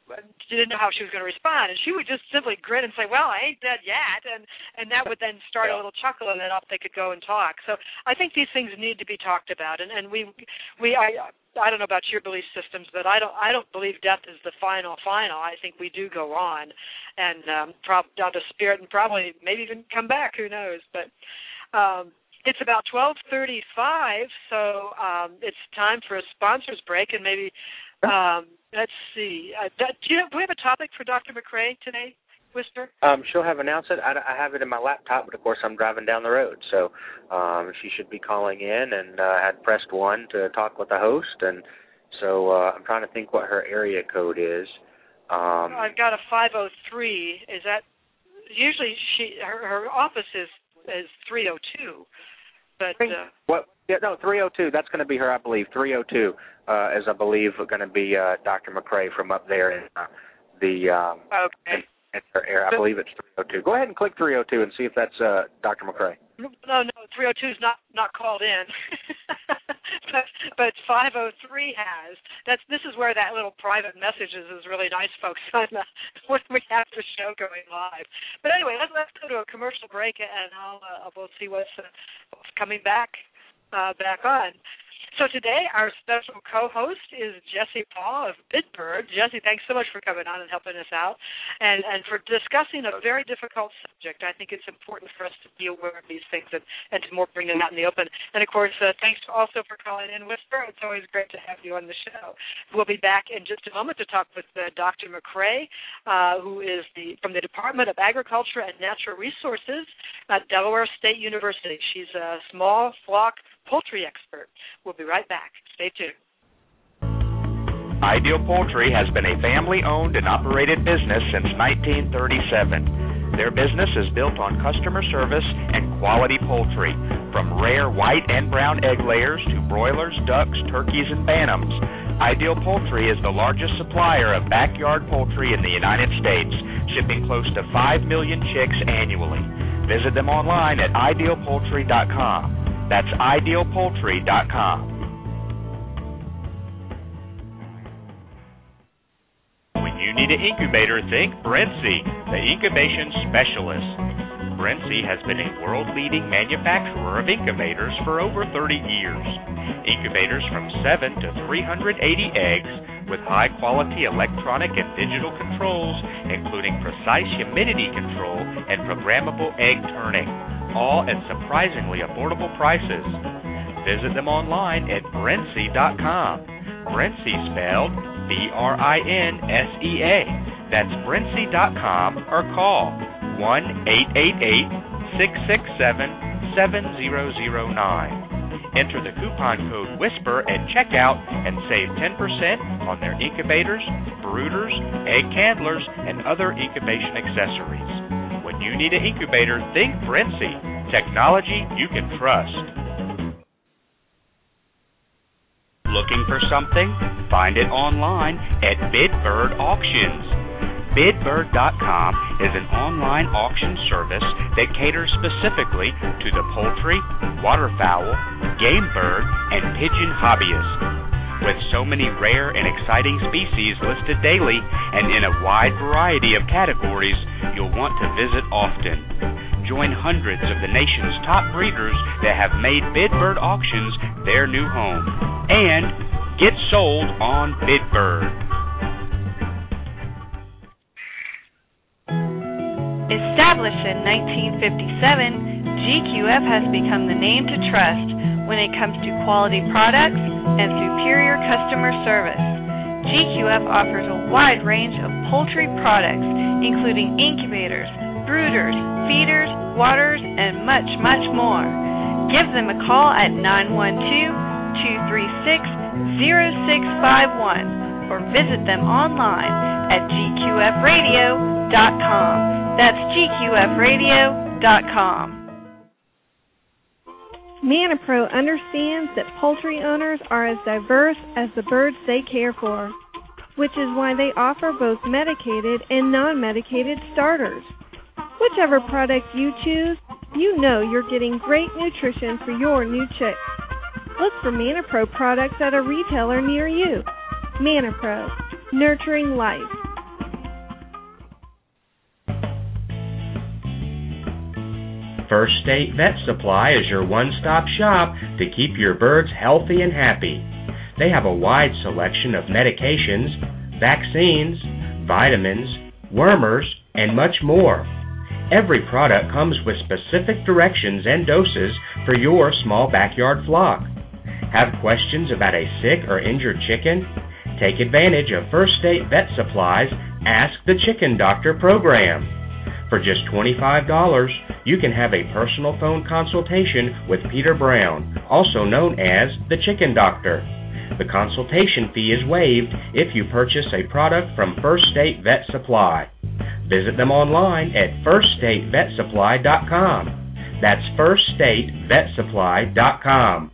didn't know how she was going to respond, and she would just simply grin and say, "Well, I ain't dead yet," and and that would then start a little chuckle, and then off they could go and talk. So I think these things need to be talked about, and and we we I I don't know about your belief systems, but I don't I don't believe death is the final final. I think we do go on, and um, prob out of spirit, and probably maybe even come back. Who knows? But um, it's about twelve thirty-five, so um, it's time for a sponsors break, and maybe. Um, let's see. Uh, do, you have, do we have a topic for Doctor McCrae today, Whisper? Um, she'll have announced it. I, I have it in my laptop, but of course I'm driving down the road, so um, she should be calling in, and uh, had pressed one to talk with the host, and so uh, I'm trying to think what her area code is. Um, I've got a five oh three. Is that usually she? Her, her office is is three oh two, but uh, what? Yeah, no, three oh two. That's going to be her, I believe. three oh two uh, is, I believe, going to be uh, Doctor McCrae from up there in uh, the um, okay. in, in her area. I but, believe it's three oh two. Go ahead and click three oh two and see if that's uh, Doctor McCrae. No, no, three oh two is not, not called in, but but five oh three has. That's this is where that little private messages is really nice, folks. When we have the show going live. But anyway, let's let's go to a commercial break, and I'll uh, we'll see what's, uh, what's coming back. Uh, back on. So today our special co-host is Jesse Paul of Bitbird. Jesse, thanks so much for coming on and helping us out, and, and for discussing a very difficult subject. I think it's important for us to be aware of these things and, and to more bring them out in the open. And, of course, uh, thanks also for calling in, Whisper. It's always great to have you on the show. We'll be back in just a moment to talk with uh, Doctor McCrae, uh, who is the from the Department of Agriculture and Natural Resources at Delaware State University. She's a small flock poultry expert. We'll be right back. Stay tuned. Ideal Poultry has been a family-owned and operated business since nineteen thirty-seven. Their business is built on customer service and quality poultry, from rare white and brown egg layers to broilers, ducks, turkeys, and bantams. Ideal Poultry is the largest supplier of backyard poultry in the United States, shipping close to five million chicks annually. Visit them online at ideal poultry dot com. That's ideal poultry dot com. When you need an incubator, think Brincy, the incubation specialist. Brincy has been a world-leading manufacturer of incubators for over thirty years. Incubators from seven to three hundred eighty eggs with high-quality electronic and digital controls, including precise humidity control and programmable egg turning, all at surprisingly affordable prices. Visit them online at Brincy dot com. Brincy spelled B R I N S E A. That's Brincy dot com, or call one eight eight eight, six six seven, seven zero zero nine. Enter the coupon code WHISPER at checkout and save ten percent on their incubators, brooders, egg candlers, and other incubation accessories. When you need an incubator, think Brincy. Technology you can trust. Looking for something? Find it online at Bitbird Auctions. Bitbird dot com is an online auction service that caters specifically to the poultry, waterfowl, game bird, and pigeon hobbyists. With so many rare and exciting species listed daily and in a wide variety of categories, you'll want to visit often. Join hundreds of the nation's top breeders that have made Bitbird Auctions their new home. And get sold on Bitbird. Established in nineteen fifty-seven, G Q F has become the name to trust when it comes to quality products and superior customer service. G Q F offers a wide range of poultry products, including incubators, brooders, feeders, waters, and much, much more. Give them a call at nine one two, two three six, zero six five one or visit them online at G Q F radio dot com. That's G Q F radio dot com. ManaPro understands that poultry owners are as diverse as the birds they care for, which is why they offer both medicated and non-medicated starters. Whichever product you choose, you know you're getting great nutrition for your new chicks. Look for ManaPro products at a retailer near you. ManaPro, nurturing life. First State Vet Supply is your one-stop shop to keep your birds healthy and happy. They have a wide selection of medications, vaccines, vitamins, wormers, and much more. Every product comes with specific directions and doses for your small backyard flock. Have questions about a sick or injured chicken? Take advantage of First State Vet Supply's Ask the Chicken Doctor program. For just twenty-five dollars, you can have a personal phone consultation with Peter Brown, also known as the Chicken Doctor. The consultation fee is waived if you purchase a product from First State Vet Supply. Visit them online at first state vet supply dot com. That's first state vet supply dot com.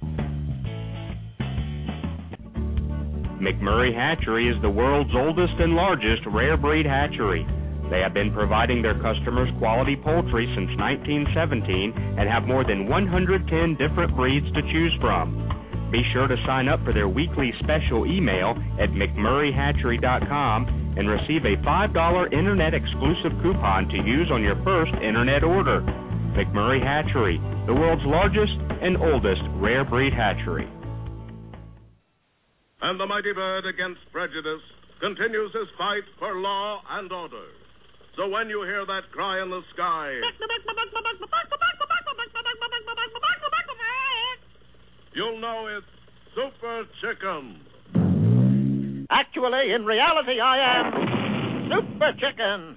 McMurray Hatchery is the world's oldest and largest rare breed hatchery. They have been providing their customers quality poultry since nineteen seventeen and have more than one hundred ten different breeds to choose from. Be sure to sign up for their weekly special email at mcmurray hatchery dot com and receive a five dollars Internet exclusive coupon to use on your first Internet order. McMurray Hatchery, the world's largest and oldest rare breed hatchery. And the mighty bird against prejudice continues his fight for law and order. So when you hear that cry in the sky, you'll know it's Super Chicken. Actually, in reality, I am Super Chicken.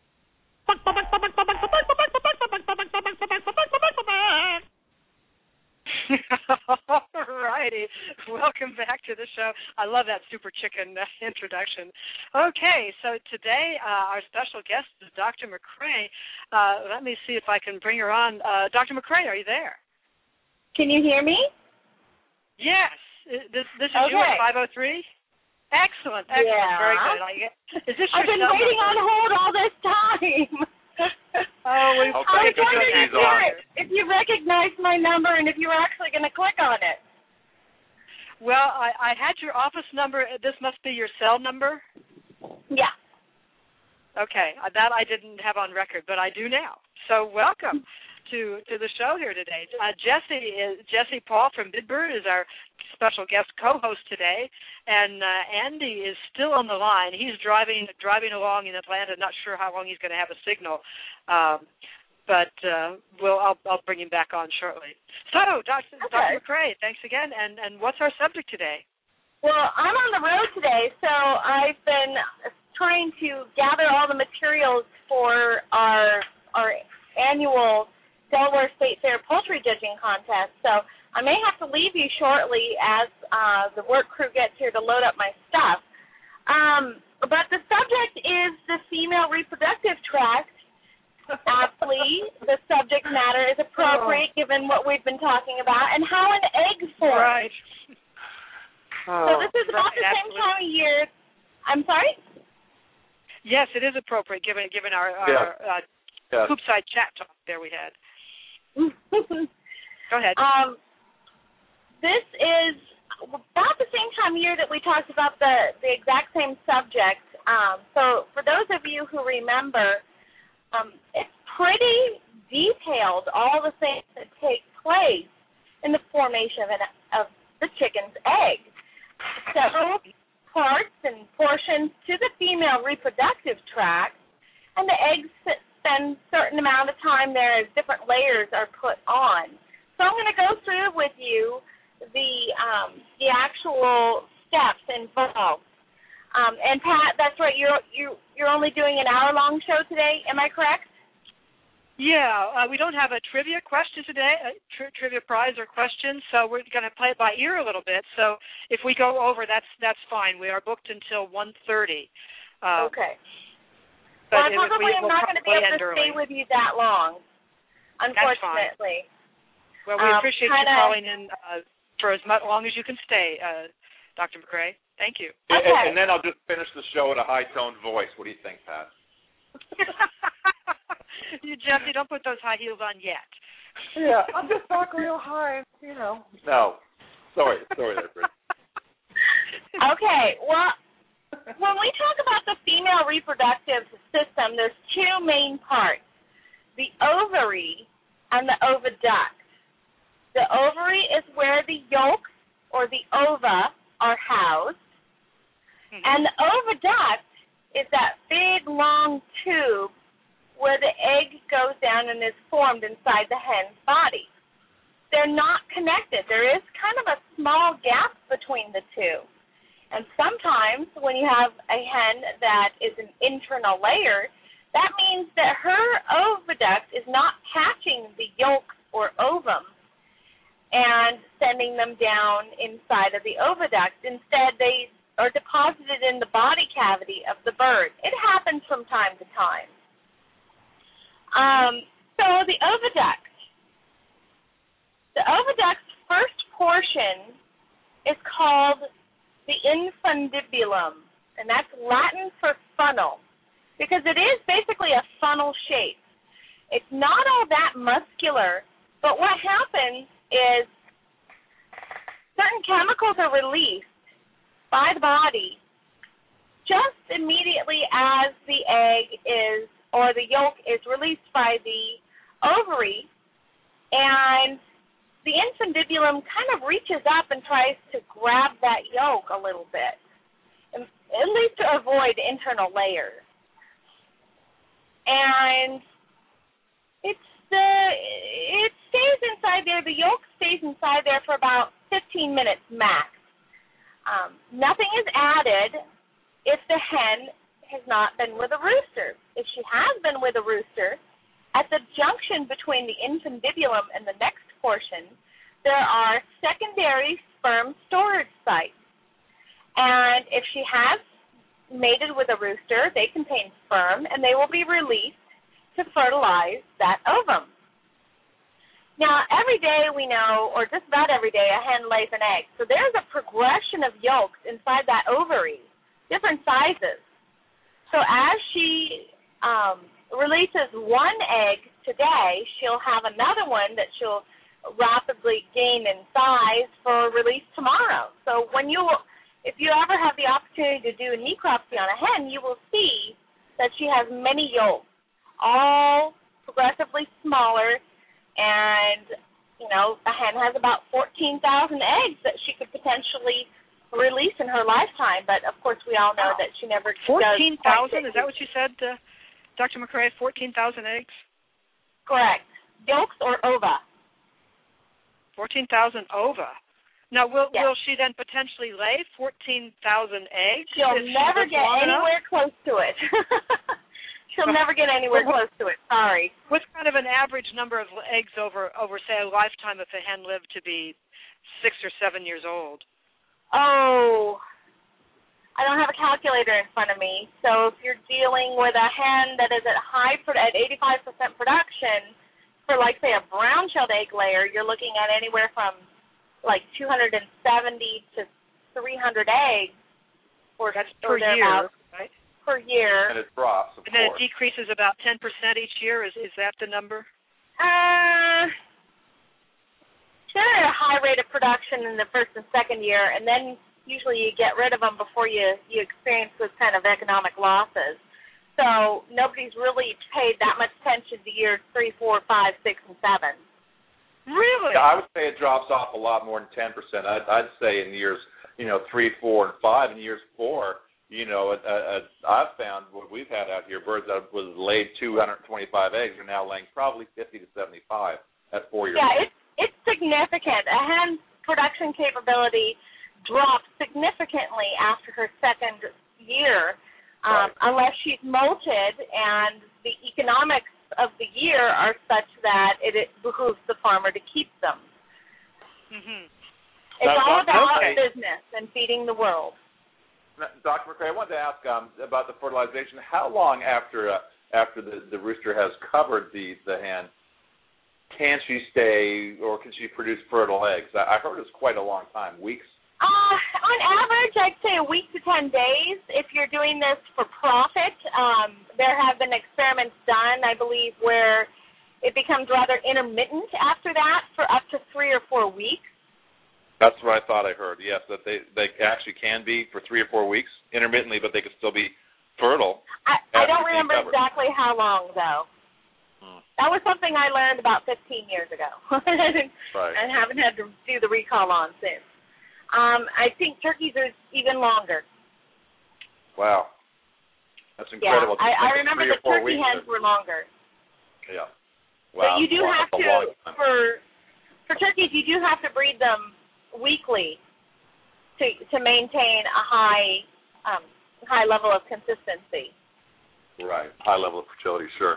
All righty. Welcome back to the show. I love that Super Chicken uh, introduction. Okay, so today uh, our special guest is Doctor McCrae. Uh, let me see if I can bring her on. Uh, Doctor McCrae, are you there? Can you hear me? Yes. This, this is okay. you at five oh three? Excellent, excellent, yeah. very good. I get, is this I've your been waiting number? on hold all this time. oh, we okay, I was wondering if you, on. if you recognized my number and if you were actually going to click on it. Well, I, I had your office number. This must be your cell number? Yeah. Okay, that I didn't have on record, but I do now. So welcome to to the show here today. Uh, Jesse is, Jesse Paul from Bidbird is our special guest co-host today, and uh, Andy is still on the line. He's driving driving along in Atlanta. Not sure how long he's going to have a signal, um, but uh, we'll I'll, I'll bring him back on shortly. So, Doctor Okay. Doctor McCrae, thanks again. And and what's our subject today? Well, I'm on the road today, so I've been trying to gather all the materials for our our annual Delaware State Fair Poultry Judging Contest. So I may have to leave you shortly as uh, the work crew gets here to load up my stuff. Um, but the subject is the female reproductive tract. Aptly, the subject matter is appropriate given what we've been talking about and how an egg forms. Right. So this is about the same time of year. I'm sorry? Yes, it is appropriate given given our, our Yeah. uh, Yes. Hoopside chat talk there we had. Go ahead. Um, this is about the same time of year that we talked about the, the exact same subject. Um, so for those of you who remember, um, it's pretty detailed, all the things that take place in the formation of, an, of the chicken's egg. Several parts and portions to the female reproductive tract, and the eggs spend a certain amount of time there as different layers are put on. So I'm going to go through with you the um, the actual steps involved. Um, and Pat, that's right. You're you you're only doing an hour long show today. Am I correct? Yeah, uh, we don't have a trivia question today, a tri- trivia prize or question, so we're going to play it by ear a little bit. So if we go over, that's that's fine. We are booked until one thirty. Um, okay. But Well, probably we, I'm we'll not going to be able to early. stay with you that long, unfortunately. Well, we um, appreciate kinda, you calling in uh, for as much, long as you can stay, uh, Doctor McCrae. Thank you. And, Okay. and then I'll just finish the show at a high-toned voice. What do you think, Pat? you, Jeff, you don't put those high heels on yet. Yeah, I'm just talking real high, you know. No. Sorry. Sorry there, Chris. Okay, well, when we talk about the female reproductive system, there's two main parts, the ovary and the oviduct. The ovary is where the yolk or the ova are housed, mm-hmm. and the oviduct is that big, long tube where the egg goes down and is formed inside the hen's body. They're not connected. There is kind of a small gap between the two. And sometimes when you have a hen that is an internal layer, that means that her oviduct is not catching the yolk or ovum and sending them down inside of the oviduct. Instead, they are deposited in the body cavity of the bird. It happens from time to time. Um, so the oviduct. The oviduct's first portion is called the infundibulum, and that's Latin for funnel, because it is basically a funnel shape. It's not all that muscular, but what happens is certain chemicals are released by the body just immediately as the egg is, or the yolk is released by the ovary, and the infundibulum kind of reaches up and tries to grab that yolk a little bit, at least to avoid internal layers. And it's the it stays inside there. The yolk stays inside there for about fifteen minutes max. Um, nothing is added if the hen has not been with a rooster. If she has been with a rooster, at the junction between the infundibulum and the next portion, there are secondary sperm storage sites. And if she has mated with a rooster, they contain sperm, and they will be released to fertilize that ovum. Now, every day we know, or just about every day, a hen lays an egg. So there's a progression of yolks inside that ovary, different sizes. So as she um, releases one egg today, she'll have another one that she'll rapidly gain in size for release tomorrow. So when you, if you ever have the opportunity to do a necropsy on a hen, you will see that she has many yolks, all progressively smaller, and, you know, a hen has about fourteen thousand eggs that she could potentially release in her lifetime, but of course we all know that she never does. fourteen thousand? Is that what you said, uh, Doctor McCrae? fourteen thousand eggs? Correct. Yolks or ova. fourteen thousand ova. Now, will yes. will she then potentially lay fourteen thousand eggs? She'll never she get anywhere enough? close to it. She'll never get anywhere well, close to it. Sorry. What's kind of an average number of eggs over, over, say, a lifetime if a hen lived to be six or seven years old? Oh, I don't have a calculator in front of me. So if you're dealing with a hen that is at high at eighty-five percent production, for, like, say, a brown-shelled egg layer, you're looking at anywhere from, like, two hundred seventy to three hundred eggs. Or, That's or per year, right? Per year. And it drops, of And then course. it decreases about ten percent each year. Is is that the number? Uh, they're at a high rate of production in the first and second year, and then usually you get rid of them before you, you experience those kind of economic losses. So nobody's really paid that much attention to years three, four, five, six, and seven. Really? Yeah, I would say it drops off a lot more than ten percent. I'd, I'd say in years, you know, three, four, and five. In years four, you know, uh, uh, I've found what we've had out here, birds that was laid two hundred twenty-five eggs are now laying probably fifty to seventy-five at four years. Yeah, it's, it's significant. A hen's production capability drops significantly after her second year, um, right. unless she's molted, and the economics of the year are such that it, it behooves the farmer to keep them. Mm-hmm. It's That's all about okay. business and feeding the world. Doctor McCrae, I wanted to ask um, about the fertilization. How long after uh, after the, the rooster has covered the, the hen can she stay, or can she produce fertile eggs? I, I heard it's quite a long time, weeks. Uh, on average, I'd say a week to ten days. If you're doing this for profit, um, there have been experiments done, I believe, where it becomes rather intermittent after that for up to three or four weeks. That's what I thought I heard, yes, that they, they actually can be for three or four weeks intermittently, but they can still be fertile. I, I don't remember exactly how long, though. Hmm. That was something I learned about fifteen years ago, right. and haven't had to do the recall on since. Um, I think turkeys are even longer. Wow, that's incredible. Yeah, I, I remember the turkey weeks hens or... were longer. Yeah. But Wow. you do well, have to for for turkeys. You do have to breed them weekly to to maintain a high um, high level of consistency. Right, high level of fertility, sure.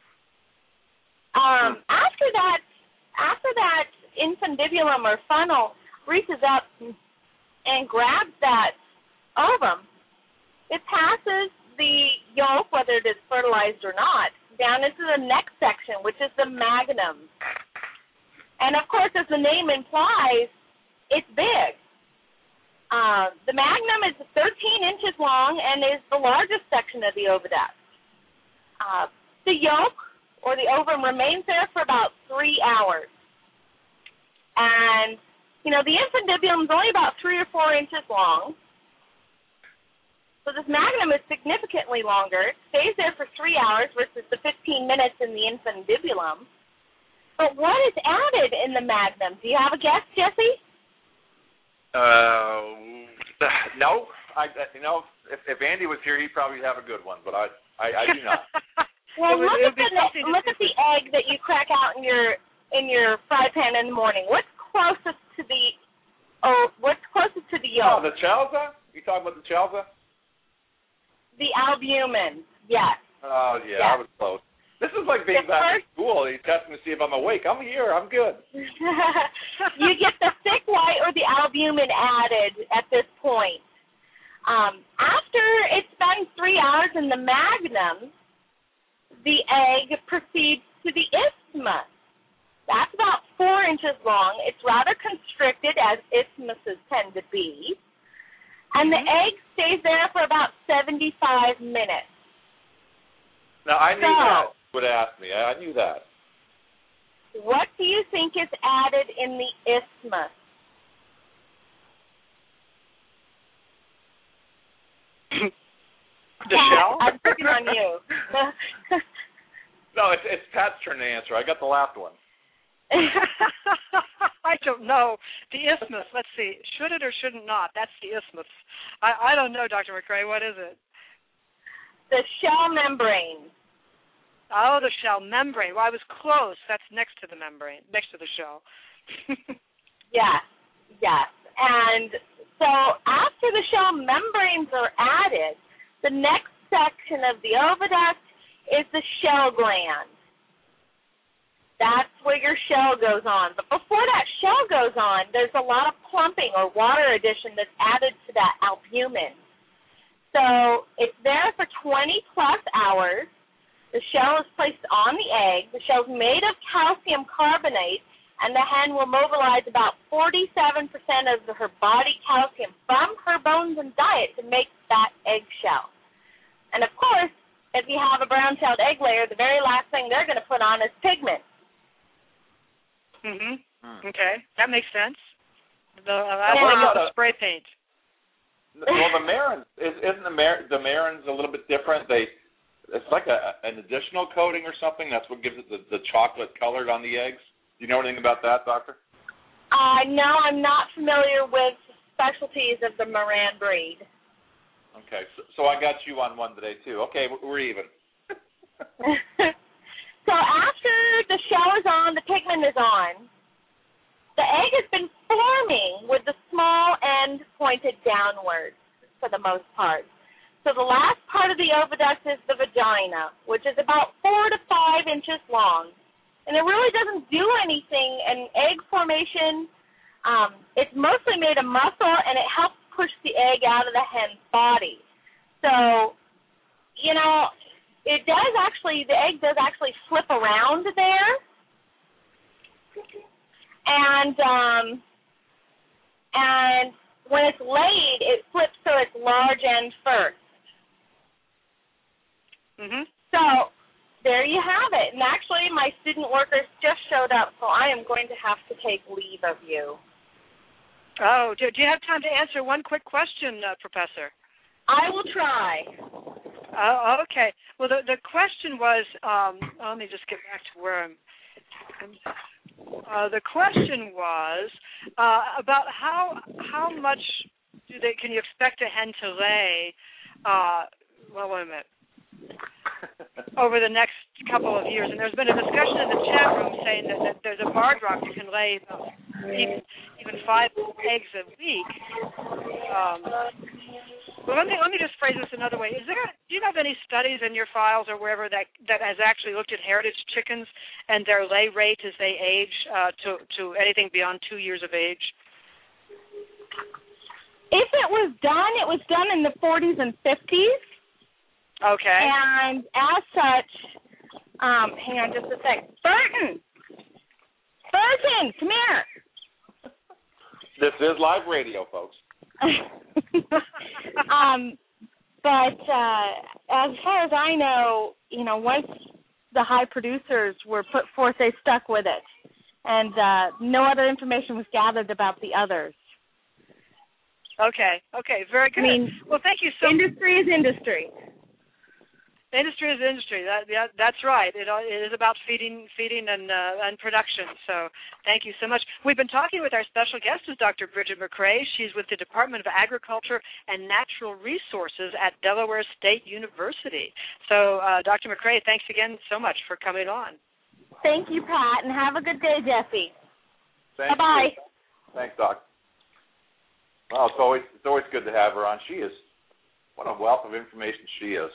Um, after that, after that infundibulum or funnel reaches up and grabs that ovum, it passes the yolk, whether it is fertilized or not, down into the next section, which is the magnum. And of course, as the name implies, it's big. Uh, the magnum is thirteen inches long and is the largest section of the oviduct. Uh, the yolk or the ovum remains there for about three hours. And, you know, the infundibulum is only about three or four inches long. So this magnum is significantly longer. It stays there for three hours versus the fifteen minutes in the infundibulum. But what is added in the magnum? Do you have a guess, Jesse? Uh, no. I, you know, if, if Andy was here, he'd probably have a good one, but I, I, I do not. Well, would, look at the look at the egg that you crack out in your in your fry pan in the morning. What's closest to the oh? What's closest to the yolk? Oh, the chalza? You talking about the chalza? The albumin. Yes. Oh yeah, yes. I was close. This is like being the back first... in school. He's testing to see if I'm awake. I'm here. I'm good. You get the thick white or the albumin added at this point. Um, after it spends three hours in the magnum, the egg proceeds to the isthmus. That's about four inches long. It's rather constricted, as isthmuses tend to be. And the egg stays there for about seventy-five minutes. Now, I knew so, that would ask me. I knew that. What do you think is added in the isthmus? The shell? I'm picking on you. No, it's, it's Pat's turn to answer. I got the last one. I don't know. The isthmus, let's see. Should it or should it not? That's the isthmus. I, I don't know, Doctor McRae. What is it? The shell membrane. Oh, the shell membrane. Well, I was close. That's next to the membrane, next to the shell. Yes, yes. And so after the shell membranes are added, the next section of the oviduct is the shell gland. That's where your shell goes on. But before that shell goes on, there's a lot of plumping or water addition that's added to that albumin. So it's there for twenty plus hours. The shell is placed on the egg. The shell is made of calcium carbonate, and the hen will mobilize about forty-seven percent of her body calcium from her bones and diet to make that egg shell. And, of course, if you have a brown-tailed egg layer, the very last thing they're going to put on is pigment. Mm-hmm. Mm. Okay, that makes sense. The, uh, now, what about the spray paint? Well, the marins, isn't the, mar- the marins a little bit different? They It's like a, an additional coating or something. That's what gives it the, the chocolate colored on the eggs. Do you know anything about that, Doctor? Uh, no, I'm not familiar with the specialties of the Maran breed. Okay, so, so I got you on one today, too. Okay, we're even. So after the shell is on, the pigment is on, the egg has been forming with the small end pointed downwards for the most part. So the last part of the oviduct is the vagina, which is about four to five inches long. And it really doesn't do anything in egg formation. Um, it's mostly made of muscle, and it helps push the egg out of the hen's body. So, you know, it does actually, the egg does actually flip around there. And, um, and when it's laid, it flips so it's large end first. Mm-hmm. So there you have it. And actually, my student workers just showed up, so I am going to have to take leave of you. Oh, do, do you have time to answer one quick question, uh, Professor? I will try. Uh, okay. Well, the the question was. Um, let me just get back to where I'm. I'm uh, the question was uh, about how how much do they can you expect a hen to lay? Uh, well, wait a minute. Over the next couple of years, and there's been a discussion in the chat room saying that, that there's a barred rock that can lay uh, even even five eggs a week. Um, well, let me let me just phrase this another way. Is there? Do you have any studies in your files or wherever that that has actually looked at heritage chickens and their lay rate as they age uh, to to anything beyond two years of age? If it was done, it was done in the forties and fifties. Okay. And as such, um, hang on just a sec. Burton! Burton, come here. This is live radio, folks. um, but uh, as far as I know, you know, once the high producers were put forth, they stuck with it. And uh, no other information was gathered about the others. Okay, okay, very good. I mean, well, thank you so much. Industry is industry. Industry is industry. That, yeah, that's right. It, it is about feeding, feeding, and uh, and production. So, thank you so much. We've been talking with our special guest, who's Doctor Bridget McCrae. She's with the Department of Agriculture and Natural Resources at Delaware State University. So, uh, Doctor McCrae, thanks again so much for coming on. Thank you, Pat, and have a good day, Jesse. Thank Bye-bye. You. Thanks, Doc. Well, it's always it's always good to have her on. She is what a wealth of information she is.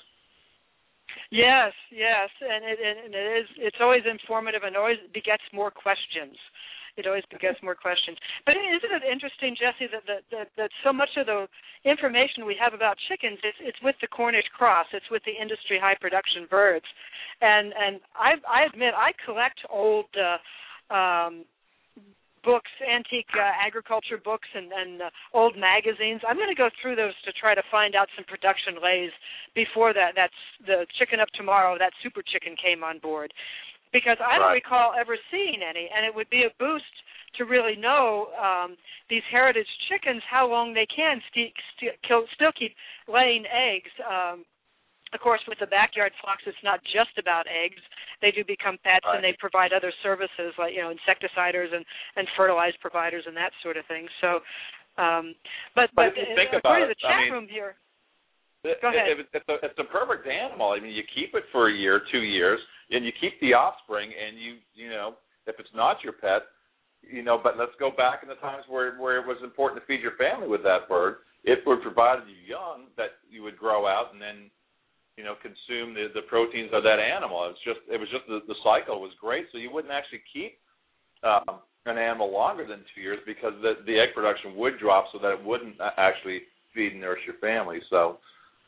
Yes, yes, and it, and it is. It's always informative and always begets more questions. It always begets more questions. But isn't it interesting, Jesse, that that, that, that so much of the information we have about chickens, it's, it's with the Cornish cross, it's with the industry high production birds, and and I, I admit I collect old uh, um, books, antique uh, agriculture books, and, and uh, old magazines. I'm going to go through those to try to find out some production lays before that. That's the Chicken of Tomorrow. That Super Chicken came on board, because I don't right. recall ever seeing any, and it would be a boost to really know um, these heritage chickens how long they can st- st- still keep laying eggs. Um, Of course, with the backyard flocks, it's not just about eggs. They do become pets, right. and they provide other services like, you know, insecticiders and, and fertilizer providers and that sort of thing. So, um, but but, but if you think uh, about according to it, the chat I mean, room here, it, go ahead. It, it's, a, it's a perfect animal. I mean, you keep it for a year, two years, and you keep the offspring, and you you know, if it's not your pet, you know, but let's go back in the times where where it was important to feed your family with that bird. It would provide you young that you would grow out and then, you know, consume the, the proteins of that animal. It was just, it was just the, the cycle was great. So you wouldn't actually keep um, an animal longer than two years because the, the egg production would drop so that it wouldn't actually feed and nourish your family. So,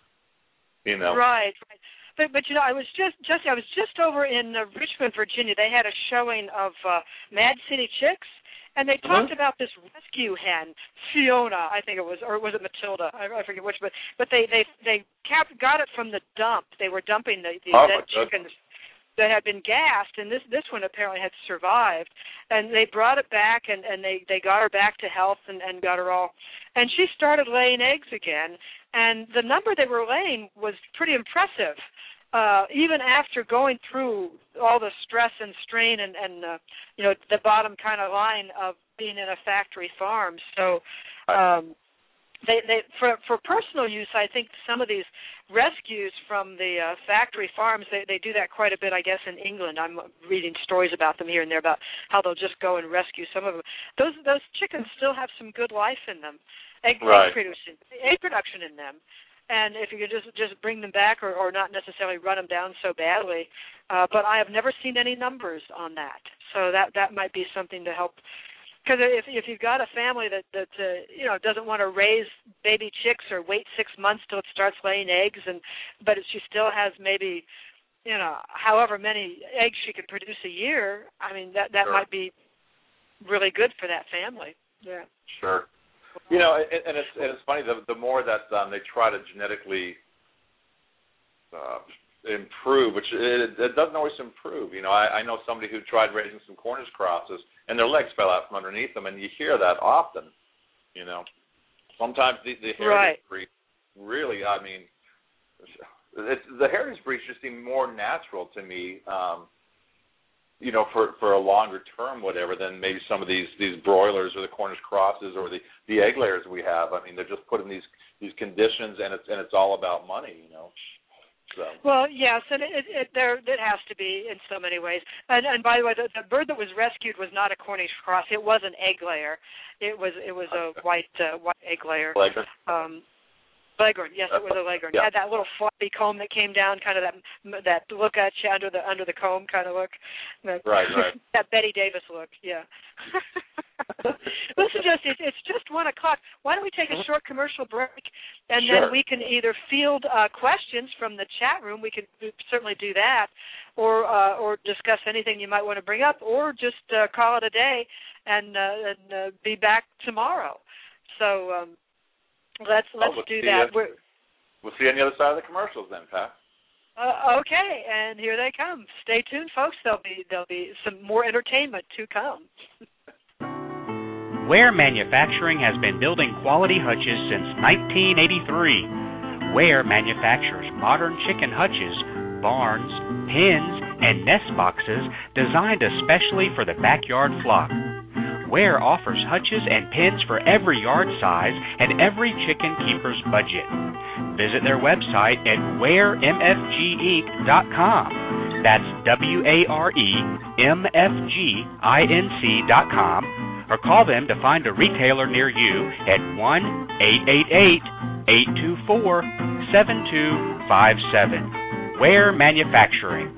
you know. Right, right. But, but you know, I was just, Jesse, I was just over in uh, Richmond, Virginia. They had a showing of uh, Mad City Chicks. And they talked mm-hmm. about this rescue hen, Fiona, I think it was, or was it Matilda? I, I forget which, but but they they they kept, got it from the dump. They were dumping the, the oh, dead chickens that had been gassed, and this this one apparently had survived. And they brought it back, and, and they, they got her back to health and, and got her all. And she started laying eggs again, and the number they were laying was pretty impressive. Uh, even after going through all the stress and strain and, and uh, you know, the bottom kind of line of being in a factory farm. So um, they, they for, for personal use, I think some of these rescues from the uh, factory farms, they, they do that quite a bit, I guess, in England. I'm reading stories about them here and there about how they'll just go and rescue some of them. Those, those chickens still have some good life in them, egg, right. egg, production, egg production in them. And if you could just just bring them back or, or not necessarily run them down so badly. Uh, but I have never seen any numbers on that. So that, that might be something to help. Because if if you've got a family that, that uh, you know, doesn't want to raise baby chicks or wait six months till it starts laying eggs, and but she still has maybe, you know, however many eggs she could produce a year, I mean, that, that sure. might be really good for that family. Yeah. Sure. You know, and, and it's and it's funny. The the more that um, they try to genetically uh, improve, which it, it doesn't always improve. You know, I, I know somebody who tried raising some Cornish crosses, and their legs fell out from underneath them, and you hear that often. You know, sometimes the the heritage right. breed really, I mean, it's, the heritage breeds just seem more natural to me. Um, you know, for, for a longer term, whatever, than maybe some of these, these broilers or the Cornish crosses or the, the egg layers we have. I mean, they're just put in these, these conditions, and it's and it's all about money, you know. So. Well, yes, and it, it, it there it has to be in so many ways. And, and by the way, the, the bird that was rescued was not a Cornish cross; it was an egg layer. It was it was a white uh, white egg layer. Leghorn. Um, Leghorn, yes, it was a Leghorn. It had that little floppy comb that came down, kind of that that look at you under the under the comb kind of look. That, right, right. That Betty Davis look, yeah. Listen, just it's, it's just one o'clock. Why don't we take a short commercial break, and sure. then we can either field uh, questions from the chat room. We can certainly do that, or uh, or discuss anything you might want to bring up, or just uh, call it a day and uh, and uh, be back tomorrow. So. Um, Let's let's oh, we'll do that. You, we'll see you on the other side of the commercials then, Pat. Uh, okay, and here they come. Stay tuned, folks. There'll be there'll be some more entertainment to come. Ware Manufacturing has been building quality hutches since nineteen eighty-three. Ware manufactures modern chicken hutches, barns, pens, and nest boxes designed especially for the backyard flock. Ware offers hutches and pens for every yard size and every chicken keeper's budget. Visit their website at ware m f g inc dot com. That's W A R E M F G I N C dot com, or call them to find a retailer near you at one eight eight eight, eight two four, seven two five seven. Ware Manufacturing.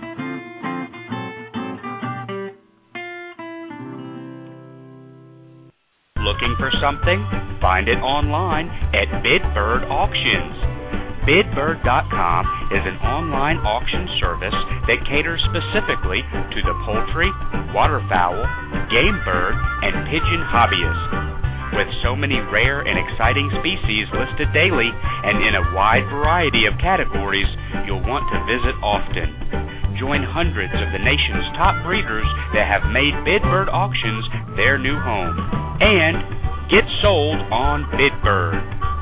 Looking for something? Find it online at Bidbird Auctions. Bidbird dot com is an online auction service that caters specifically to the poultry, waterfowl, game bird, and pigeon hobbyists. With so many rare and exciting species listed daily and in a wide variety of categories, you'll want to visit often. Join hundreds of the nation's top breeders that have made Bidbird Auctions their new home. And get sold on Bidbird.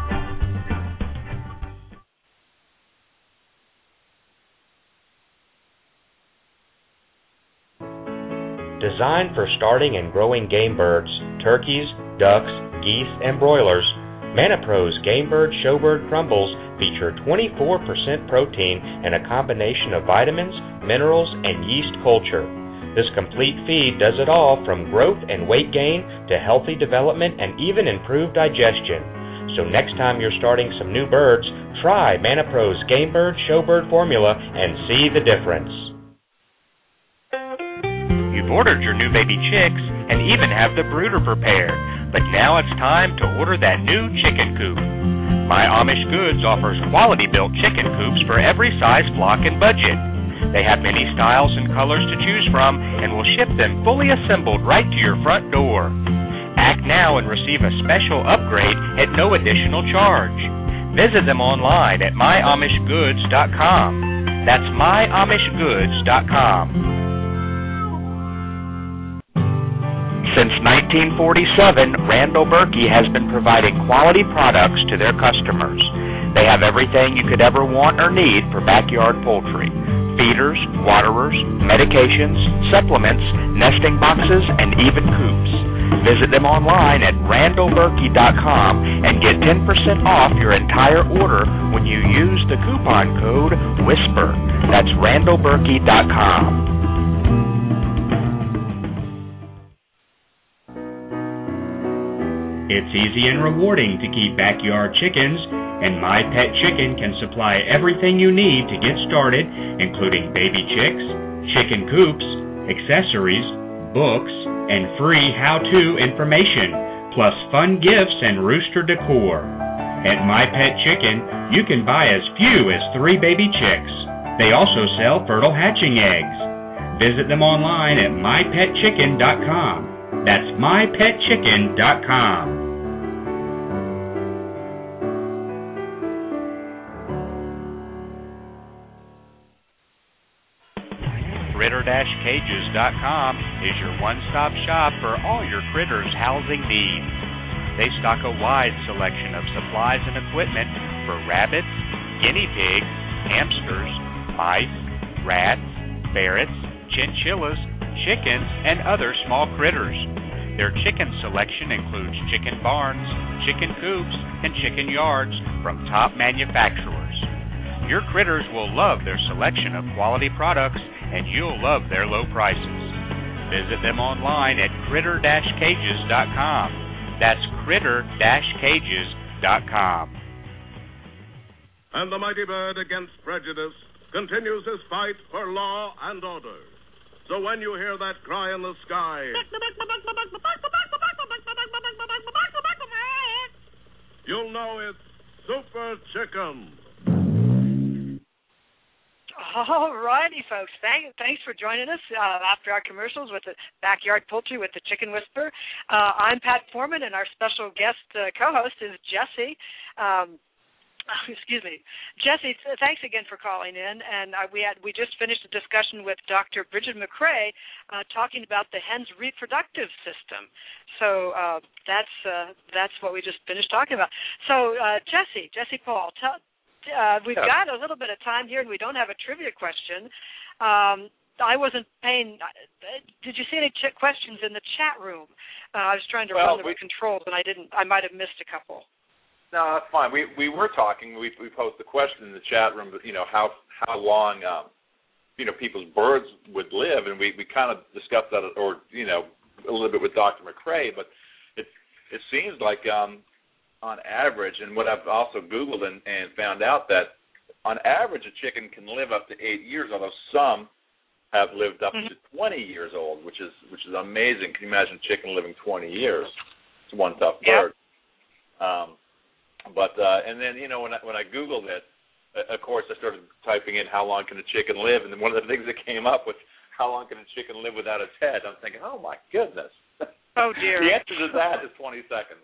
Designed for starting and growing game birds, turkeys, ducks, geese, and broilers, ManaPro's Game Bird Showbird Crumbles feature twenty-four percent protein and a combination of vitamins, minerals, and yeast culture. This complete feed does it all from growth and weight gain to healthy development and even improved digestion. So next time you're starting some new birds, try ManaPro's Game Bird Showbird formula and see the difference. You've ordered your new baby chicks and even have the brooder prepared, but now it's time to order that new chicken coop. My Amish Goods offers quality-built chicken coops for every size flock and budget. They have many styles and colors to choose from and will ship them fully assembled right to your front door. Act now and receive a special upgrade at no additional charge. Visit them online at my amish goods dot com. That's my amish goods dot com. Since nineteen forty-seven, Randall Berkey has been providing quality products to their customers. They have everything you could ever want or need for backyard poultry: feeders, waterers, medications, supplements, nesting boxes, and even coops. Visit them online at randall berkey dot com and get ten percent off your entire order when you use the coupon code WHISPER. That's randall berkey dot com. It's easy and rewarding to keep backyard chickens, and My Pet Chicken can supply everything you need to get started, including baby chicks, chicken coops, accessories, books, and free how-to information, plus fun gifts and rooster decor. At My Pet Chicken, you can buy as few as three baby chicks. They also sell fertile hatching eggs. Visit them online at my pet chicken dot com. That's my pet chicken dot com. critter dash cages dot com is your one-stop shop for all your critters' housing needs. They stock a wide selection of supplies and equipment for rabbits, guinea pigs, hamsters, mice, rats, ferrets, chinchillas, chickens, and other small critters. Their chicken selection includes chicken barns, chicken coops, and chicken yards from top manufacturers. Your critters will love their selection of quality products, and you'll love their low prices. Visit them online at critter dash cages dot com. That's critter dash cages dot com. And the mighty bird against prejudice continues his fight for law and order. So when you hear that cry in the sky, you'll know it's Super Chicken. All righty, folks. Thank, thanks for joining us uh, after our commercials with the Backyard Poultry with the Chicken Whisperer. Uh, I'm Pat Foreman, and our special guest uh, co-host is Jesse. Um, excuse me, Jesse. Thanks again for calling in. And uh, we had we just finished a discussion with Doctor Bridget McCrae uh, talking about the hen's reproductive system. So uh, that's uh, that's what we just finished talking about. So uh, Jesse, Jesse Paul, tell. Uh, we've yeah. got a little bit of time here, and we don't have a trivia question. Um, I wasn't paying. Did you see any ch- questions in the chat room? Uh, I was trying to well, run the we, controls, and I didn't. I might have missed a couple. No, that's fine. We we were talking. We we posed the question in the chat room. You know how how long um, you know people's birds would live, and we, we kind of discussed that, or you know a little bit with Doctor McCrae. But it it seems like. Um, on average, and what I've also Googled and, and found out that on average a chicken can live up to eight years, although some have lived up mm-hmm. to twenty years old, which is which is amazing. Can you imagine a chicken living twenty years? It's one tough bird. Yep. Um, but uh, and then you know when I, when I Googled it, uh, of course I started typing in how long can a chicken live, and then one of the things that came up was how long can a chicken live without its head. I'm thinking, oh my goodness. Oh dear. The answer to that is twenty seconds.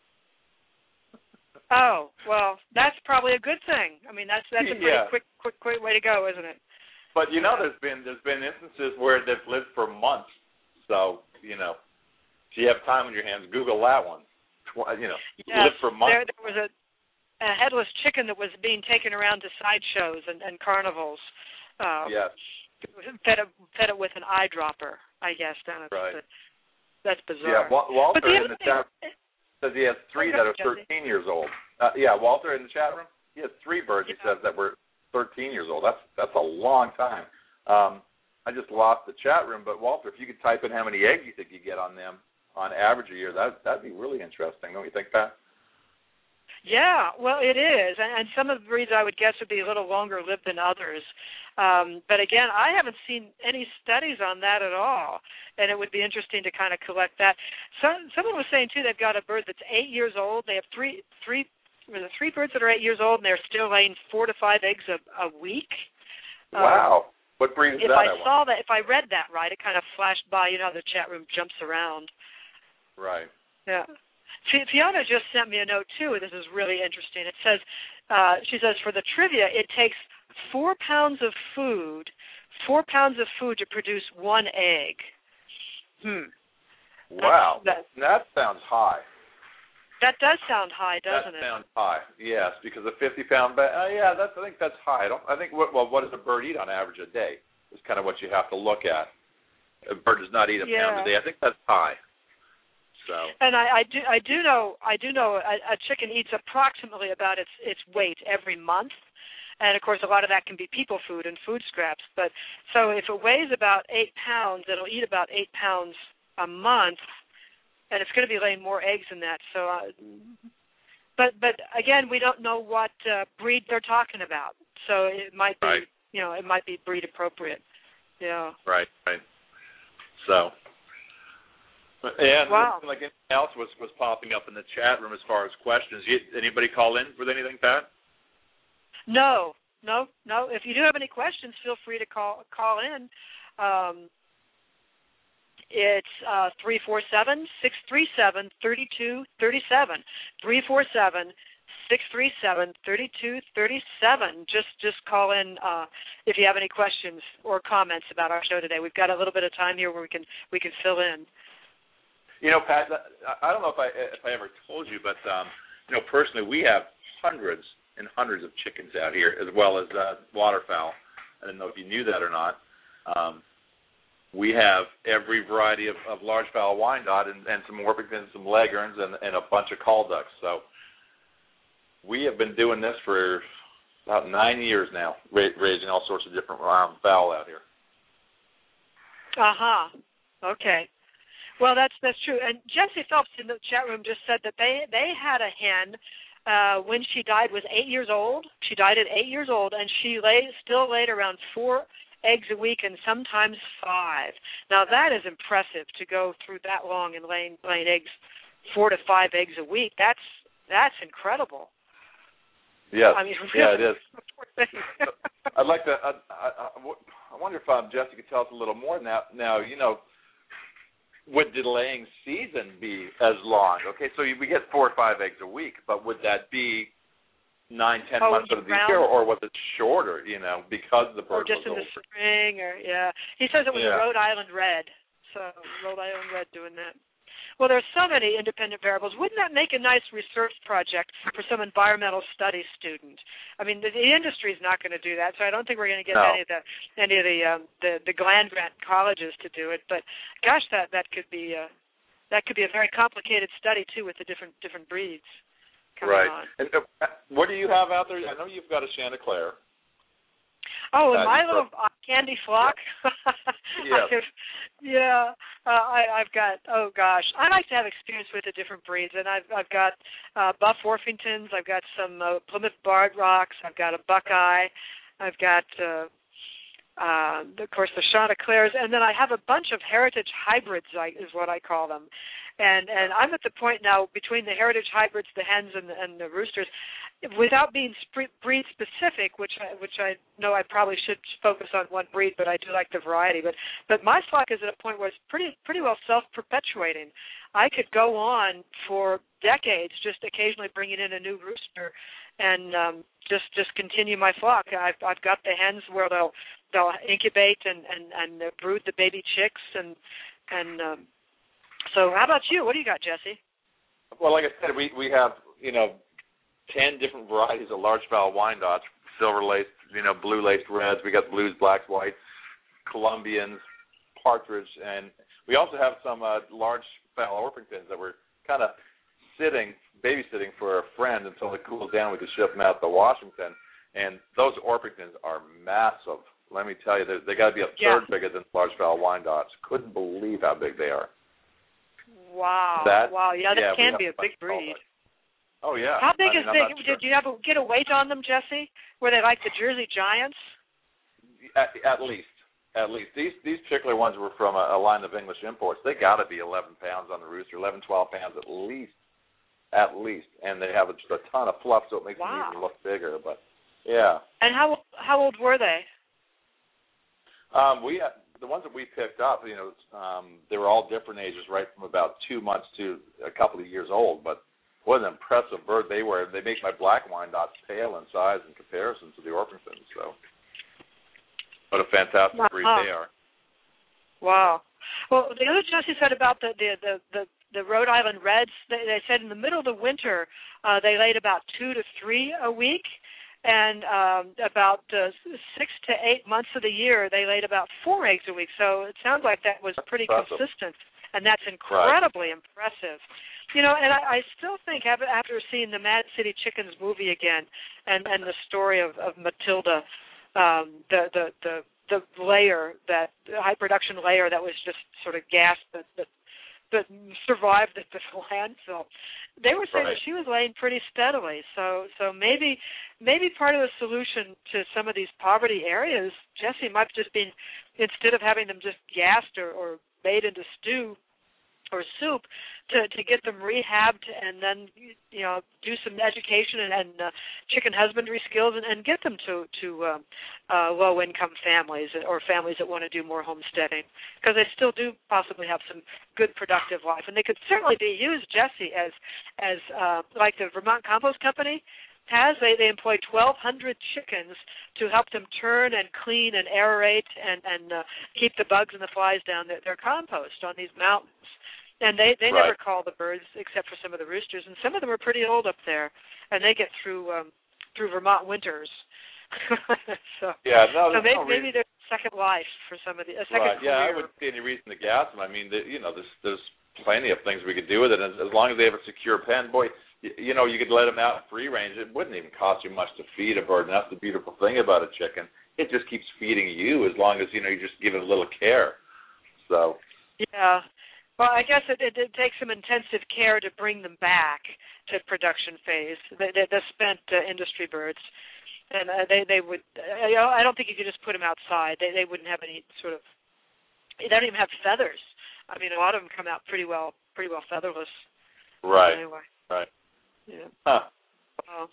Oh, well, that's probably a good thing. I mean, that's that's a pretty yeah. quick, quick, quick way to go, isn't it? But you know, there's been there's been instances where they've lived for months. So you know, if you have time on your hands, Google that one. You know, yes, live for months. There, there was a, a headless chicken that was being taken around to sideshows and, and carnivals. Uh, yes. Fed it, fed it with an eyedropper, I guess. Down at right. the, that's bizarre. Yeah, Walter but the in the chat says he has three that are thirteen years old. Uh, yeah, Walter in the chat room, he has three birds, he yeah. says, that were thirteen years old. That's that's a long time. Um, I just lost the chat room, but Walter, if you could type in how many eggs you think you get on them on average a year, that, that'd be really interesting, don't you think, Pat? Yeah, well, it is. And, and some of the breeds I would guess would be a little longer lived than others. Um, but again, I haven't seen any studies on that at all, and it would be interesting to kind of collect that. Some, someone was saying too they've got a bird that's eight years old. They have three, three, the three birds that are eight years old, and they're still laying four to five eggs a, a week. Wow! Um, what breed is if that? If I saw that, if I read that right, it kind of flashed by. You know, the chat room jumps around. Right. Yeah. Fiona just sent me a note too. This is really interesting. It says, uh, she says, for the trivia, it takes four pounds of food, four pounds of food to produce one egg. Hmm. Wow. That, that sounds high. That does sound high, doesn't that it? That sounds high. Yes, because a fifty-pound bag. Uh, yeah, that's. I think that's high. I don't. I think. What, well, what does a bird eat on average a day? Is kind of what you have to look at. A bird does not eat a yeah. pound a day. I think that's high. So. And I, I do I do know I do know a, a chicken eats approximately about its its weight every month, and of course a lot of that can be people food and food scraps. But so if it weighs about eight pounds, it'll eat about eight pounds a month, and it's going to be laying more eggs than that. So, uh, but but again, we don't know what uh, breed they're talking about. So it might be right. you know it might be breed appropriate. Yeah. Right. Right. So. Yeah, wow. Like anything else was, was popping up in the chat room as far as questions. You, anybody call in with anything, Pat? No, no, no. If you do have any questions, feel free to call call in. Um, it's uh, three four seven, six three seven, three two three seven. three four seven, six three seven, three two three seven. Just just call in uh, if you have any questions or comments about our show today. We've got a little bit of time here where we can we can fill in. You know, Pat, I don't know if I if I ever told you, but um, you know, personally, we have hundreds and hundreds of chickens out here, as well as uh, waterfowl. I don't know if you knew that or not. Um, we have every variety of, of large fowl Wyandotte and, and some Orpingtons, some Leghorns, and, and a bunch of call ducks. So we have been doing this for about nine years now, ra- raising all sorts of different um, fowl out here. Uh-huh. Okay. Well, that's that's true. And Jessie Phelps in the chat room just said that they, they had a hen uh, when she died was eight years old. She died at eight years old, and she lay, still laid around four eggs a week and sometimes five. Now, that is impressive to go through that long and laying, laying eggs, four to five eggs a week. That's that's incredible. Yes. I mean, yeah, really, it is. I'd like to. I, I, I wonder if um, Jessie could tell us a little more now. Now, you know, would the laying season be as long? Okay, so we get four or five eggs a week, but would that be nine, ten oh, months of the year, or was it shorter? You know, because the bird or just was in older? the spring, or yeah. He says it was yeah. a Rhode Island Red. So Rhode Island Red doing that. Well, there's so many independent variables. Wouldn't that make a nice research project for some environmental studies student? I mean, the, the industry is not going to do that, so I don't think we're going to get no. any of the any of the um, the, the land grant colleges to do it. But gosh, that that could be uh, that could be a very complicated study too, with the different different breeds coming right. on. And uh, what do you have out there? I know you've got a Chanticleer. Oh, and uh, my little uh, candy flock. Yeah. I've, yeah, uh, I, I've got. Oh gosh, I like to have experience with the different breeds, and I've I've got uh, Buff Orpingtons. I've got some uh, Plymouth Barred Rocks. I've got a Buckeye. I've got, uh, uh, of course, the Chanticleers, and then I have a bunch of heritage hybrids. I, is what I call them. And and I'm at the point now between the heritage hybrids, the hens and the, and the roosters, without being sp- breed specific, which I, which I know I probably should focus on one breed, but I do like the variety. But but my flock is at a point where it's pretty pretty well self-perpetuating. I could go on for decades, just occasionally bringing in a new rooster, and um, just just continue my flock. I've I've got the hens where they'll they'll incubate and and and brood the baby chicks, and and um, so how about you? What do you got, Jessie? Well, like I said, we we have you know. ten different varieties of large fowl Wyandottes, silver-laced, you know, blue-laced reds. We got blues, blacks, whites, Colombians, partridge, and we also have some uh, large fowl Orpingtons that we're kind of sitting, babysitting for a friend until it cools down. We can ship them out to Washington, and those Orpingtons are massive. Let me tell you, they, they got to be a third yeah. bigger than large fowl Wyandottes. Couldn't believe how big they are. Wow! That, wow! Yeah, that yeah, can be a big breed. Oh, yeah. How big I mean, is big? sure. Did you have a, get a weight on them, Jessie? Were they like the Jersey Giants? At, at least. At least. These these particular ones were from a, a line of English imports. They got to be eleven pounds on the rooster, eleven, twelve pounds at least. At least. And they have a, just a ton of fluff, so it makes wow. them even look bigger. But, yeah. And how how old were they? Um, we The ones that we picked up, you know, um, they were all different ages, right from about two months to a couple of years old. But what an impressive bird they were. They make my black Wyandottes pale in size in comparison to the Orpingtons. So, what a fantastic wow. breed they are. Wow. Well, the other Jessie said about the the the, the, the Rhode Island Reds, they, they said in the middle of the winter uh, they laid about two to three a week, and um, about uh, six to eight months of the year they laid about four eggs a week. So it sounds like that was pretty impressive. consistent, and that's incredibly right. impressive. You know, and I, I still think after seeing the Mad City Chickens movie again, and, and the story of, of Matilda, um, the, the the the layer, that the high production layer that was just sort of gassed, that that, that survived at the landfill. They were saying right. that she was laying pretty steadily. So so maybe maybe part of the solution to some of these poverty areas, Jessie, might just be instead of having them just gassed or, or made into stew or soup, to, to get them rehabbed and then, you know, do some education and, and uh, chicken husbandry skills and, and get them to, to uh, uh, low-income families or families that want to do more homesteading, because they still do possibly have some good productive life. And they could certainly be used, Jessie, as, as uh, like the Vermont Compost Company has. They, they employ twelve hundred chickens to help them turn and clean and aerate and, and uh, keep the bugs and the flies down their, their compost on these mountains. And they, they right. never call the birds except for some of the roosters, and some of them are pretty old up there, and they get through um, through Vermont winters. so yeah, no, so maybe, no maybe there's a second life for some of the a second right. Yeah, career. I wouldn't see any reason to gas them. I mean, the, you know, there's there's plenty of things we could do with it, and as long as they have a secure pen, boy, you, you know, you could let them out free range. It wouldn't even cost you much to feed a bird, and that's the beautiful thing about a chicken. It just keeps feeding you as long as, you know, you just give it a little care. So. Yeah. Well, I guess it, it, it takes some intensive care to bring them back to production phase. The, the, the spent uh, industry birds, and uh, they they would. Uh, you know, I don't think you could just put them outside. They they wouldn't have any sort of. They don't even have feathers. I mean, a lot of them come out pretty well, pretty well featherless. Right. Anyway. Right. Yeah. Huh. Uh,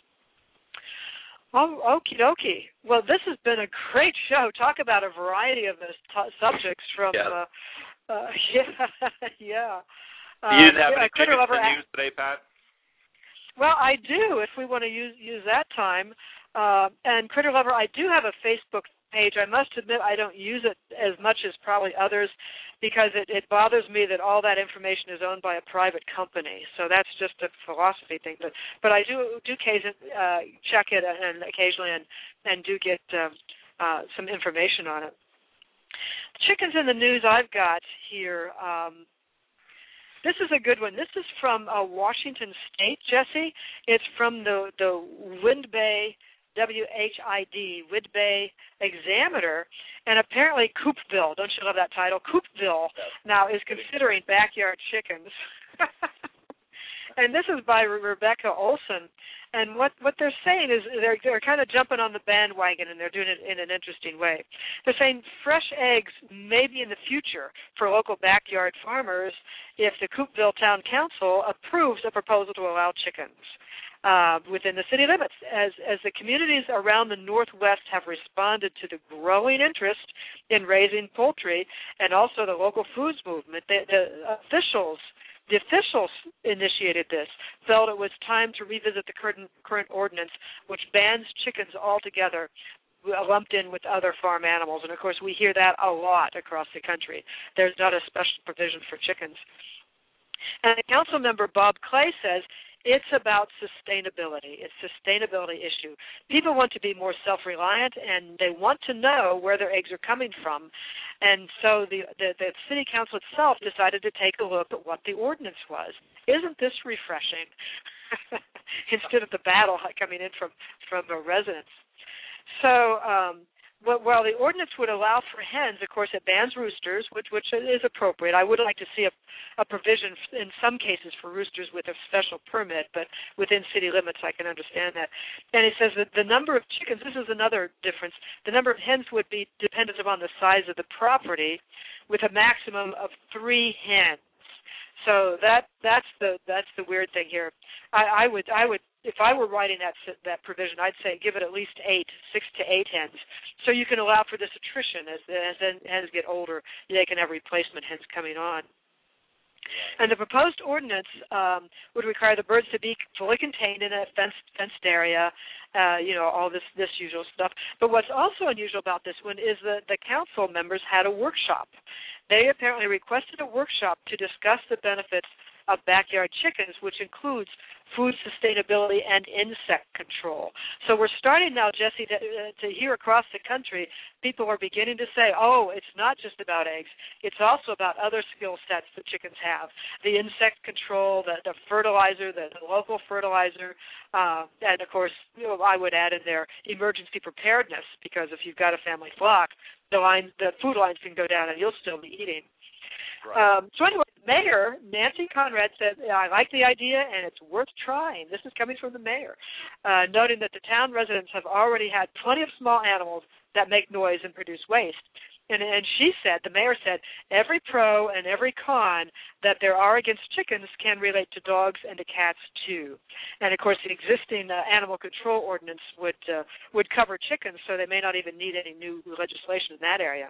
oh, okie dokie. Well, this has been a great show. Talk about a variety of uh, t- subjects from. Yes. Uh, Uh, yeah, yeah. Uh, You didn't have yeah, any Critter chickens Lover to act- use today, Pat? Well, I do, if we want to use use that time. Uh, and Critter Lover, I do have a Facebook page. I must admit I don't use it as much as probably others because it, it bothers me that all that information is owned by a private company. So that's just a philosophy thing. But but I do do occasion, uh, check it and occasionally and, and do get uh, uh, some information on it. Chickens in the news I've got here. Um, this is a good one. This is from uh, Washington State, Jesse. It's from the the Wind Bay, W H I D, Wind Bay Examiner, and apparently Coopville, don't you love that title? Coopville now is considering backyard chickens. And this is by Re- Rebecca Olson. And what, what they're saying is they're they're kind of jumping on the bandwagon, and they're doing it in an interesting way. They're saying fresh eggs may be in the future for local backyard farmers if the Coopville Town Council approves a proposal to allow chickens uh, within the city limits. As as the communities around the Northwest have responded to the growing interest in raising poultry and also the local foods movement, the, the officials The officials initiated this, felt it was time to revisit the current, current ordinance, which bans chickens altogether, lumped in with other farm animals. And, of course, we hear that a lot across the country. There's not a special provision for chickens. And the council member, Bob Clay, says it's about sustainability. It's a sustainability issue. People want to be more self-reliant, and they want to know where their eggs are coming from. And so the, the, the city council itself decided to take a look at what the ordinance was. Isn't this refreshing? Instead of the battle coming in from, from the residents. So um, while the ordinance would allow for hens, of course, it bans roosters, which which is appropriate. I would like to see a, a provision in some cases for roosters with a special permit, but within city limits I can understand that. And it says that the number of chickens, this is another difference, the number of hens would be dependent upon the size of the property with a maximum of three hens. So that that's the that's the weird thing here. I, I would I would if I were writing that that provision, I'd say give it at least eight, six to eight hens, so you can allow for this attrition as the as the hens get older. They can have replacement hens coming on. And the proposed ordinance um, would require the birds to be fully contained in a fenced, fenced area, uh, you know, all this, this usual stuff. But what's also unusual about this one is that the council members had a workshop. They apparently requested a workshop to discuss the benefits of backyard chickens, which includes food sustainability and insect control. So we're starting now, Jesse, to, uh, to hear across the country, people are beginning to say, oh, it's not just about eggs. It's also about other skill sets that chickens have. The insect control, the, the fertilizer, the, the local fertilizer, uh, and, of course, you know, I would add in there emergency preparedness, because if you've got a family flock, the, lines, the food lines can go down and you'll still be eating. Right. Um, so anyway, Mayor Nancy Conrad said, I like the idea and it's worth trying. This is coming from the mayor, uh, noting that the town residents have already had plenty of small animals that make noise and produce waste. And, and she said, the mayor said, every pro and every con that there are against chickens can relate to dogs and to cats too. And, of course, the existing uh, animal control ordinance would uh, would cover chickens, so they may not even need any new legislation in that area.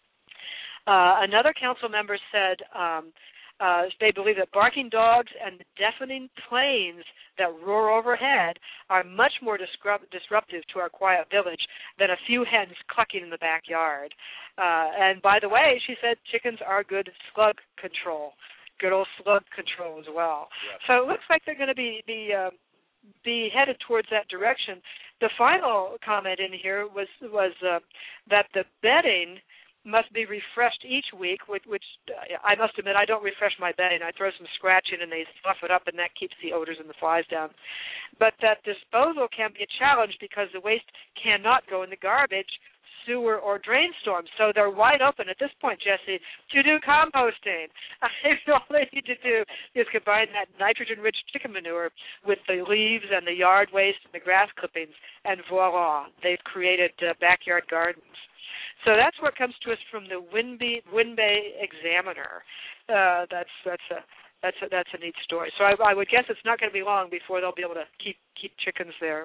Uh, another council member said um, uh, they believe that barking dogs and the deafening planes that roar overhead are much more disrupt- disruptive to our quiet village than a few hens clucking in the backyard. Uh, and by the way, she said chickens are good slug control, good old slug control as well. Yep. So it looks like they're going to be be, uh, be headed towards that direction. the final comment in here was was uh, that the bedding must be refreshed each week, which, which uh, I must admit I don't refresh my bedding. I throw some scratch in and they fluff it up, and that keeps the odors and the flies down. But that disposal can be a challenge because the waste cannot go in the garbage, sewer, or drain storm. So they're wide open at this point, Jesse, to do composting. All they need to do is combine that nitrogen-rich chicken manure with the leaves and the yard waste and the grass clippings, and voila, they've created uh, backyard gardens. So that's what comes to us from the Winby, Winbay Examiner. Uh, that's that's a that's a, that's a neat story. So I, I would guess it's not going to be long before they'll be able to keep keep chickens there.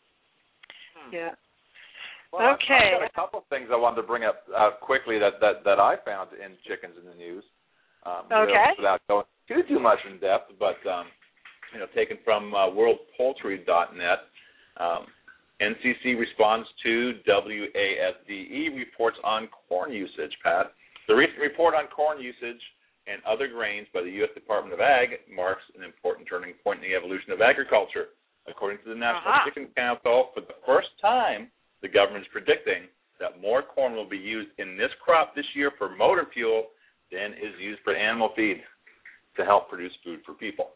Hmm. Yeah. Well, okay. I've got a couple of things I wanted to bring up uh, quickly that, that, that I found in chickens in the news. Um, okay. You know, without going too too much in depth, but um, you know, taken from uh, world poultry dot net. Um, N C C responds to W A S D E reports on corn usage, Pat. The recent report on corn usage and other grains by the U S Department of Ag marks an important turning point in the evolution of agriculture. According to the National uh-huh. Chicken Council, for the first time, the government is predicting that more corn will be used in this crop this year for motor fuel than is used for animal feed to help produce food for people.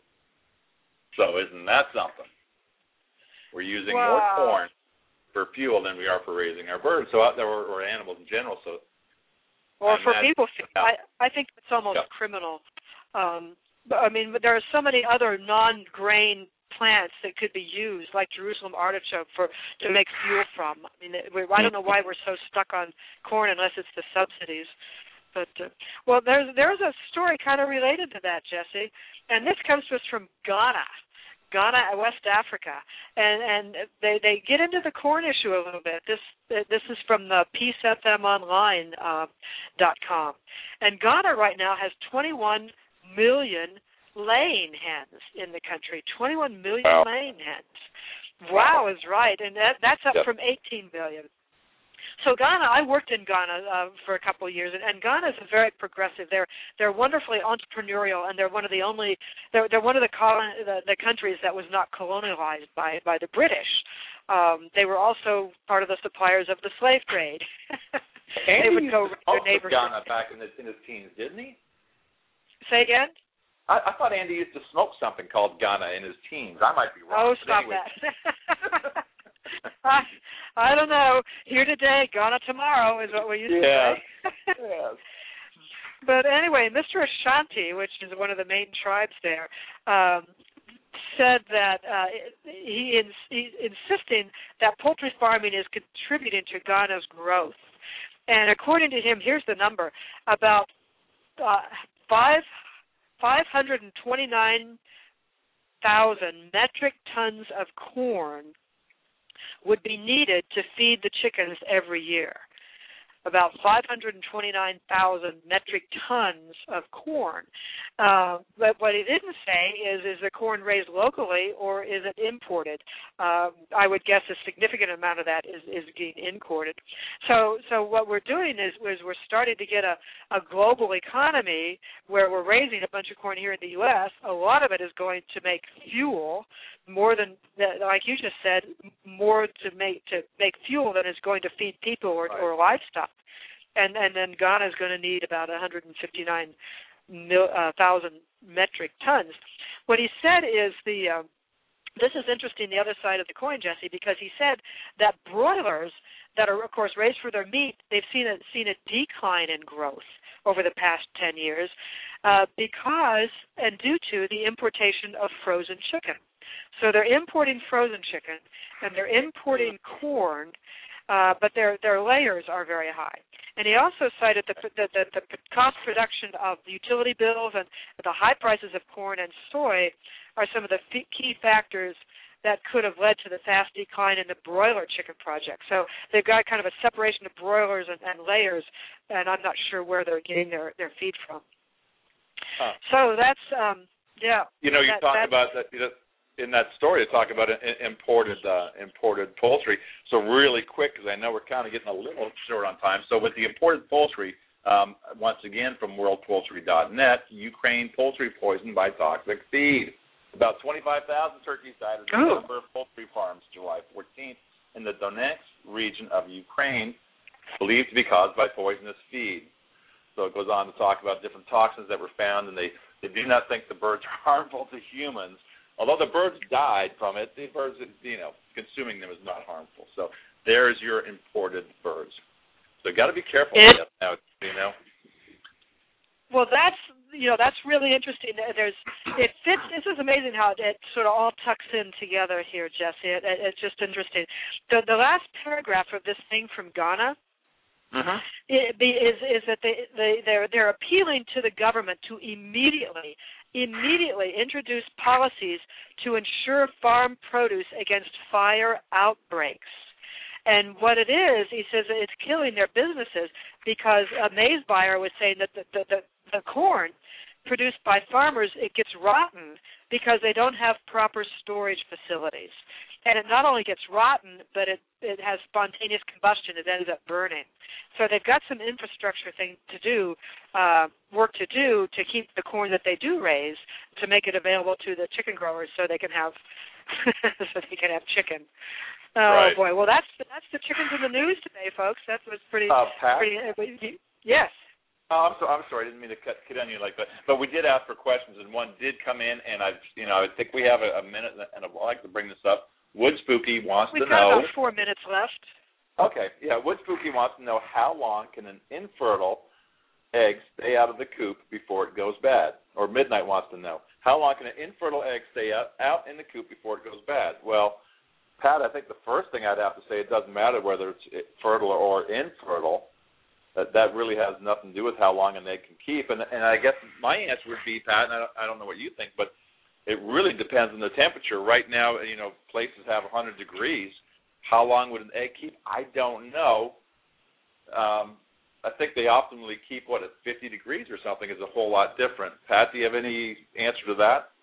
So isn't that something? We're using wow. more corn for fuel than we are for raising our birds, so out there, or, or animals in general. So, well, I'm for not, people, yeah. I I think it's almost yeah. criminal. Um, but, I mean, there are so many other non-grain plants that could be used, like Jerusalem artichoke, for to make fuel from. I mean, we're, I don't know why we're so stuck on corn unless it's the subsidies. But uh, well, there's there's a story kind of related to that, Jesse, and this comes to us from Ghana. Ghana, West Africa, and and they they get into the corn issue a little bit. This this is from the peace f m online dot com, and Ghana right now has twenty-one million laying hens in the country. twenty-one million wow. laying hens. Wow is right, and that that's up yep. from eighteen million. So Ghana, I worked in Ghana uh, for a couple of years, and, and Ghana is very progressive. They're they're wonderfully entrepreneurial, and they're one of the only they're they're one of the colon, the, the countries that was not colonialized by by the British. Um, they were also part of the suppliers of the slave trade. They would go to their neighbors. Ghana back in, the, in his teens, didn't he? Say again. I, I thought Andy used to smoke something called Ghana in his teens. I might be wrong. Oh, stop anyway. that. I, I don't know. Here today, Ghana tomorrow is what we used yeah. to say. Yes. But anyway, Mister Ashanti, which is one of the main tribes there, um, said that uh, he is he's insisting that poultry farming is contributing to Ghana's growth. And according to him, here's the number: about uh, five five hundred and twenty nine thousand metric tons of corn would be needed to feed the chickens every year. About five hundred twenty-nine thousand metric tons of corn. Uh, but what he didn't say is, is the corn raised locally or is it imported? Uh, I would guess a significant amount of that is, is being imported. So so what we're doing is, is we're starting to get a, a global economy where we're raising a bunch of corn here in the U S. A lot of it is going to make fuel, more than, like you just said, more to make to make fuel than is going to feed people or, right. or livestock. And and then Ghana is going to need about one hundred fifty-nine thousand metric tons. What he said is the uh, this is interesting, the other side of the coin, Jesse, because he said that broilers that are, of course, raised for their meat, they've seen a seen a decline in growth over the past ten years uh, because and due to the importation of frozen chicken. So they're importing frozen chicken and they're importing corn, uh, but their their layers are very high. And he also cited the, the, the, the cost production of utility bills and the high prices of corn and soy are some of the f- key factors that could have led to the fast decline in the broiler chicken project. So they've got kind of a separation of broilers and, and layers, and I'm not sure where they're getting their, their feed from. Huh. So that's, um, yeah. You know, you that, talk about that, you know, in that story to talk about imported uh, imported poultry. So really quick, because I know we're kind of getting a little short on time. So with the imported poultry, um, once again from world poultry dot net, Ukraine poultry poisoned by toxic feed. About twenty-five thousand turkeys died at a number of poultry farms July fourteenth. in the Donetsk region of Ukraine, believed to be caused by poisonous feed. So it goes on to talk about different toxins that were found, and they, they do not think the birds are harmful to humans. Although the birds died from it, the birds, you know, consuming them is not harmful. So there's your imported birds. So you got to be careful with that now, you know. Well, that's you know that's really interesting. There's it fits. This is amazing how it, it sort of all tucks in together here, Jesse. It, it, it's just interesting. The the last paragraph of this thing from Ghana uh-huh. it, is is that they they they're they're appealing to the government to immediately immediately introduce policies to ensure farm produce against fire outbreaks. And what it is, he says it's killing their businesses because a maize buyer was saying that the, the, the, the corn produced by farmers, it gets rotten because they don't have proper storage facilities. And it not only gets rotten, but it, it has spontaneous combustion. It ends up burning. So they've got some infrastructure thing to do, uh, work to do to keep the corn that they do raise to make it available to the chicken growers so they can have so they can have chicken. Oh right. boy! Well, that's that's the chickens in the news today, folks. That was pretty. Uh, Pat? pretty uh, yes. Oh, I'm so I'm sorry. I didn't mean to cut, cut on you like that. But we did ask for questions, and one did come in, and I, you know, I think we have a, a minute, and I'd like to bring this up. Wood Spooky wants We've to got know. about four minutes left. Okay. Yeah. Wood Spooky wants to know how long can an infertile egg stay out of the coop before it goes bad? Or Midnight wants to know how long can an infertile egg stay out out in the coop before it goes bad? Well, Pat, I think the first thing I'd have to say, it doesn't matter whether it's fertile or infertile. That that really has nothing to do with how long an egg can keep. And and I guess my answer would be, Pat, and I don't, I don't know what you think, but it really depends on the temperature. Right now, you know, places have one hundred degrees. How long would an egg keep? I don't know. Um, I think they optimally keep, what, at fifty degrees or something is a whole lot different. Pat, do you have any answer to that?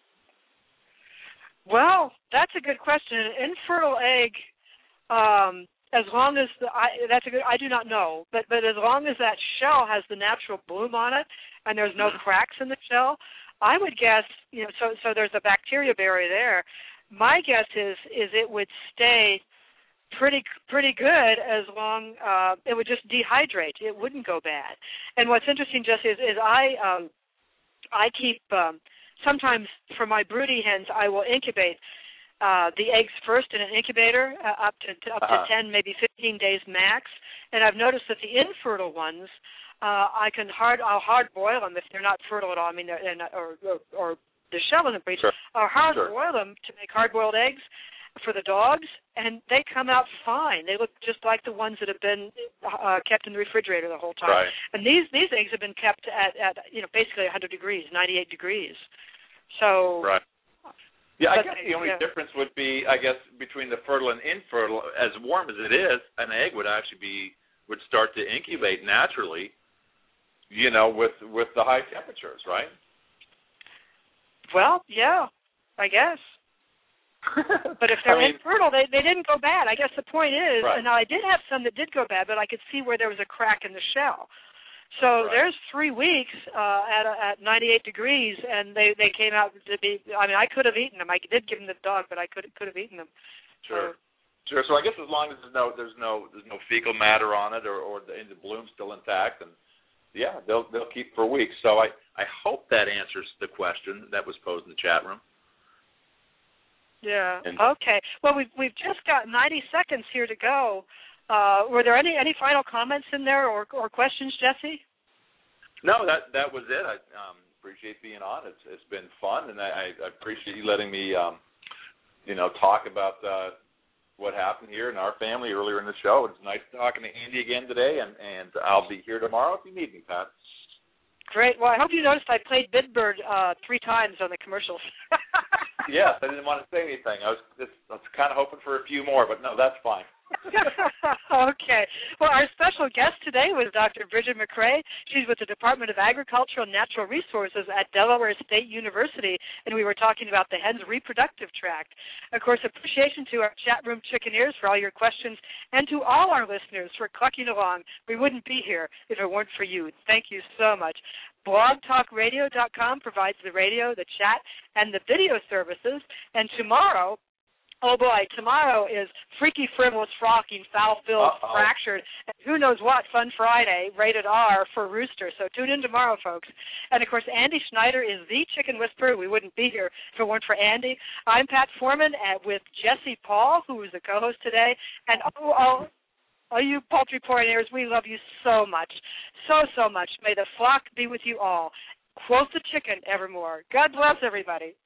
Well, that's a good question. An infertile egg, um, as long as the, I, that's a good. I do not know, but but as long as that shell has the natural bloom on it and there's no cracks in the shell, I would guess. You know, so so there's a bacteria barrier there. My guess is is it would stay pretty pretty good as long. Uh, it would just dehydrate. It wouldn't go bad. And what's interesting, Jesse, is, is I um, I keep. Um, Sometimes for my broody hens, I will incubate uh, the eggs first in an incubator uh, up to, to up to uh-huh. ten, maybe fifteen days max. And I've noticed that the infertile ones, uh, I can hard I'll hard boil them if they're not fertile at all. I mean, they're, they're not, or, or or the shell isn't breached. Sure. I'll hard sure. boil them to make hard boiled eggs for the dogs, and they come out fine. They look just like the ones that have been uh, kept in the refrigerator the whole time. Right. And these these eggs have been kept at, at you know basically one hundred degrees, ninety-eight degrees. So right. Yeah, I guess they, the only yeah. difference would be, I guess, between the fertile and infertile. As warm as it is, an egg would actually be would start to incubate naturally. You know, with with the high temperatures, right? Well, yeah, I guess. But if they're I mean, infertile, they they didn't go bad. I guess the point is, right. and now I did have some that did go bad, but I could see where there was a crack in the shell. So right. there's three weeks uh, at at ninety-eight degrees, and they, they came out to be. I mean, I could have eaten them. I did give them to the dog, but I could could have eaten them. Sure, so, sure. So I guess as long as there's no there's no there's no fecal matter on it, or or the, the bloom's still intact, and yeah, they'll they'll keep for weeks. So I I hope that answers the question that was posed in the chat room. Yeah. And, okay. Well, we've we've just got ninety seconds here to go. Uh, were there any, any final comments in there or or questions, Jesse? No, that that was it. I um, appreciate being on. It's it's been fun, and I, I appreciate you letting me, um, you know, talk about uh, what happened here in our family earlier in the show. It's nice talking to Andy again today, and, and I'll be here tomorrow if you need me, Pat. Great. Well, I hope you noticed I played Bidbird uh, three times on the commercials. Yes, I didn't want to say anything. I was just I was kind of hoping for a few more, but no, that's fine. Okay. Well, our special guest today was Doctor Bridget McCrae. She's with the Department of Agricultural and Natural Resources at Delaware State University, and we were talking about the hen's reproductive tract. Of course, appreciation to our chat room chickeneers for all your questions, and to all our listeners for clucking along. We wouldn't be here if it weren't for you. Thank you so much. blog talk radio dot com provides the radio, the chat, and the video services, and tomorrow Oh, boy, tomorrow is Freaky, Frivolous, Frocking, Foul-Filled, Uh-oh. Fractured, and who knows what, Fun Friday, rated R for Rooster. So tune in tomorrow, folks. And, of course, Andy Schneider is the Chicken Whisperer. We wouldn't be here if it weren't for Andy. I'm Pat Foreman at, with Jesse Paul, who is the co-host today. And, oh, oh, oh, you poultry poiners, we love you so much, so, so much. May the flock be with you all. Quote the chicken evermore. God bless everybody.